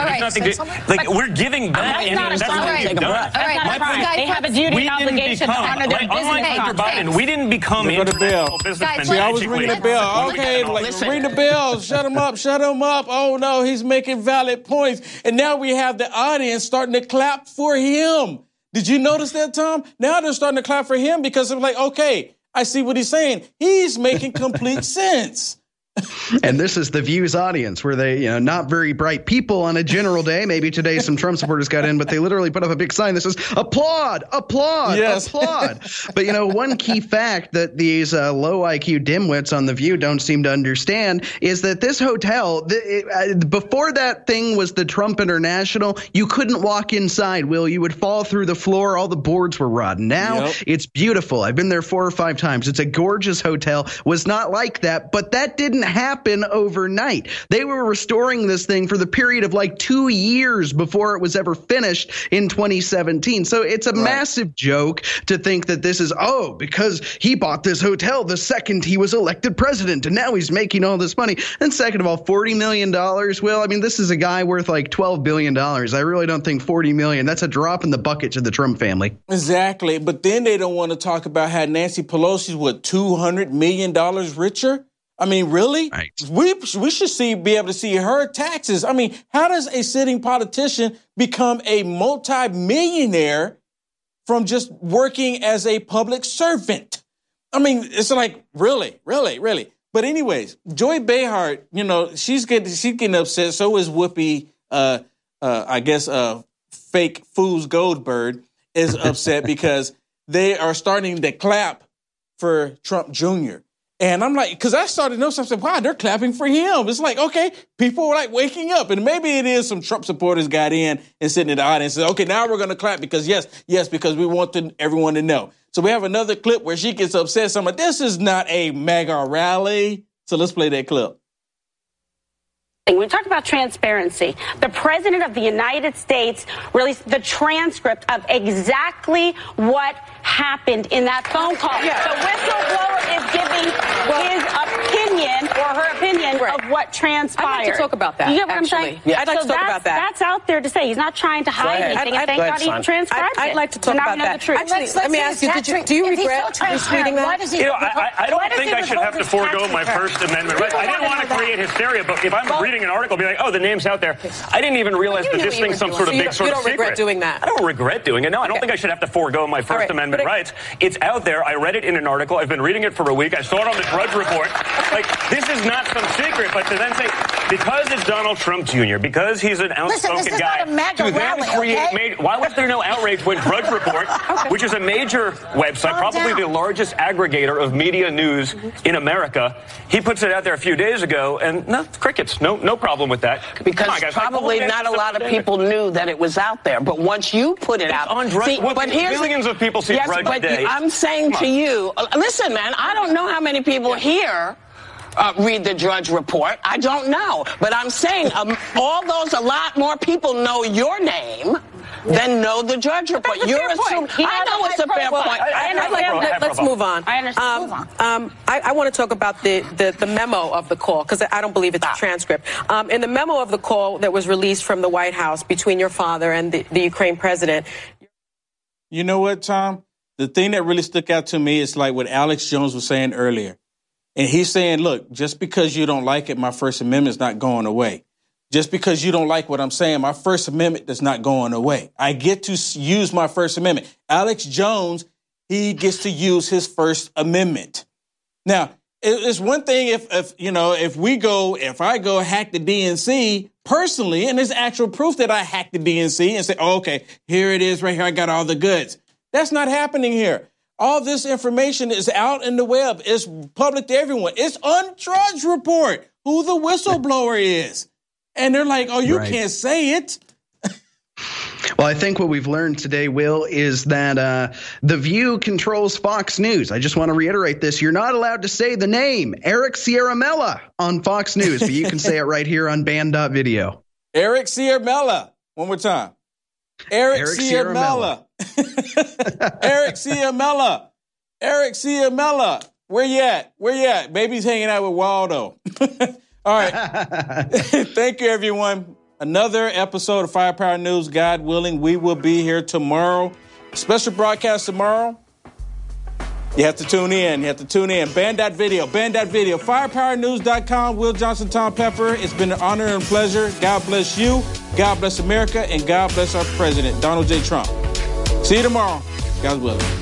We're giving back. That's not a problem. They have a duty and obligation to honor their business contracts. We didn't become international businessmen. See, I was ringing the bell. Okay, ring the bell. Shut him up. Oh, no, he's making valid points. And now we have the audience starting to clap for him. Did you notice that, Tom? Now they're starting to clap for him because I'm like, okay, I see what he's saying. He's making complete sense. And this is the Views audience, where they, not very bright people on a general day. Maybe today some Trump supporters got in, but they literally put up a big sign that says, applaud, applaud, applaud. But, one key fact that these low IQ dimwits on the View don't seem to understand is that this hotel, before that thing was the Trump International, you couldn't walk inside, Will. You would fall through the floor. All the boards were rotten. Now it's beautiful. I've been there 4 or 5 times. It's a gorgeous hotel. Was not like that, but that didn't happen overnight. They were restoring this thing for the period of like 2 years before it was ever finished in 2017. So it's a massive joke to think that this is, because he bought this hotel the second he was elected president and now he's making all this money. And second of all, $40 million. Well, I mean, this is a guy worth like $12 billion. I really don't think $40 million. That's a drop in the bucket to the Trump family. Exactly. But then they don't want to talk about how Nancy Pelosi's, $200 million richer? I mean, really? Right. We should be able to see her taxes. I mean, how does a sitting politician become a multi-millionaire from just working as a public servant? I mean, it's like, really. But anyways, Joy Behar, you know, she's getting upset. So is Whoopi, fake Fool's Goldberg is upset because they are starting to clap for Trump Jr. And I'm like, because I started to know something. Wow, they're clapping for him. It's like, okay, people are like waking up. And maybe it is some Trump supporters got in and sitting in the audience and said, okay, now we're going to clap because yes, because we want everyone to know. So we have another clip where she gets upset. So I'm like, this is not a MAGA rally. So let's play that clip. We talk about transparency. The President of the United States released the transcript of exactly what happened in that phone call. Yeah. The whistleblower is giving his opinion or her opinion of what transpired. I'd like to talk about that. You get what I'm saying? Yeah. I'd like to talk about that. That's out there to say. He's not trying to hide anything. And thank God he transcribed it. I'd like to talk about that. Actually, let me ask you, do you regret reading that? I don't think I should have to forego my First Amendment right. I didn't want to create hysteria, but if I'm reading an article, I'll be like, oh, the name's out there. I didn't even realize that this thing's some sort of big sort of secret. You don't regret doing that? I don't regret doing it. No, I don't think I should have to forego my First Amendment rights. It's out there. I read it in an article. I've been reading it for a week. I saw it on the Drudge Report. Like, this is not some secret. But to then say, because it's Donald Trump Jr., because he's an outspoken guy, to then create why was there no outrage when Drudge Report, which is a major website, probably the largest aggregator of media news in America, he puts it out there a few days ago, and no, crickets. No problem with that. Because probably not a lot of people knew that it was out there. But once you put it out, on Drudge, but millions of people see Drudge today. I'm saying to you, listen, man, I don't know how many people here read the Drudge Report. I don't know. But I'm saying a lot more people know your name than know the Drudge Report. You're assuming. I know it's a fair point. Let's move on. I understand. I want to talk about the memo of the call, because I don't believe it's a transcript. In the memo of the call that was released from the White House between your father and the Ukraine president. You know what, Tom? The thing that really stuck out to me is like what Alex Jones was saying earlier. And he's saying, look, just because you don't like it, my First Amendment is not going away. Just because you don't like what I'm saying, my First Amendment is not going away. I get to use my First Amendment. Alex Jones, he gets to use his First Amendment. Now, it's one thing if I go hack the DNC personally, and there's actual proof that I hacked the DNC and say, oh, okay, here it is right here. I got all the goods. That's not happening here. All this information is out in the web. It's public to everyone. It's on Drudge Report who the whistleblower is. And they're like, oh, you can't say it. Well, I think what we've learned today, Will, is that The View controls Fox News. I just want to reiterate this. You're not allowed to say the name Eric Ciaramella on Fox News, but you can say it right here on Band.video. Eric Ciaramella. One more time. Eric Ciaramella. Eric Ciaramella. Eric Ciaramella. Where you at? Baby's hanging out with Waldo. All right. Thank you, everyone. Another episode of Firepower News, God willing. We will be here tomorrow. Special broadcast tomorrow. You have to tune in. Band.video. Firepowernews.com. Will Johnson, Tom Pepper. It's been an honor and pleasure. God bless you. God bless America. And God bless our president, Donald J. Trump. See you tomorrow. God willing.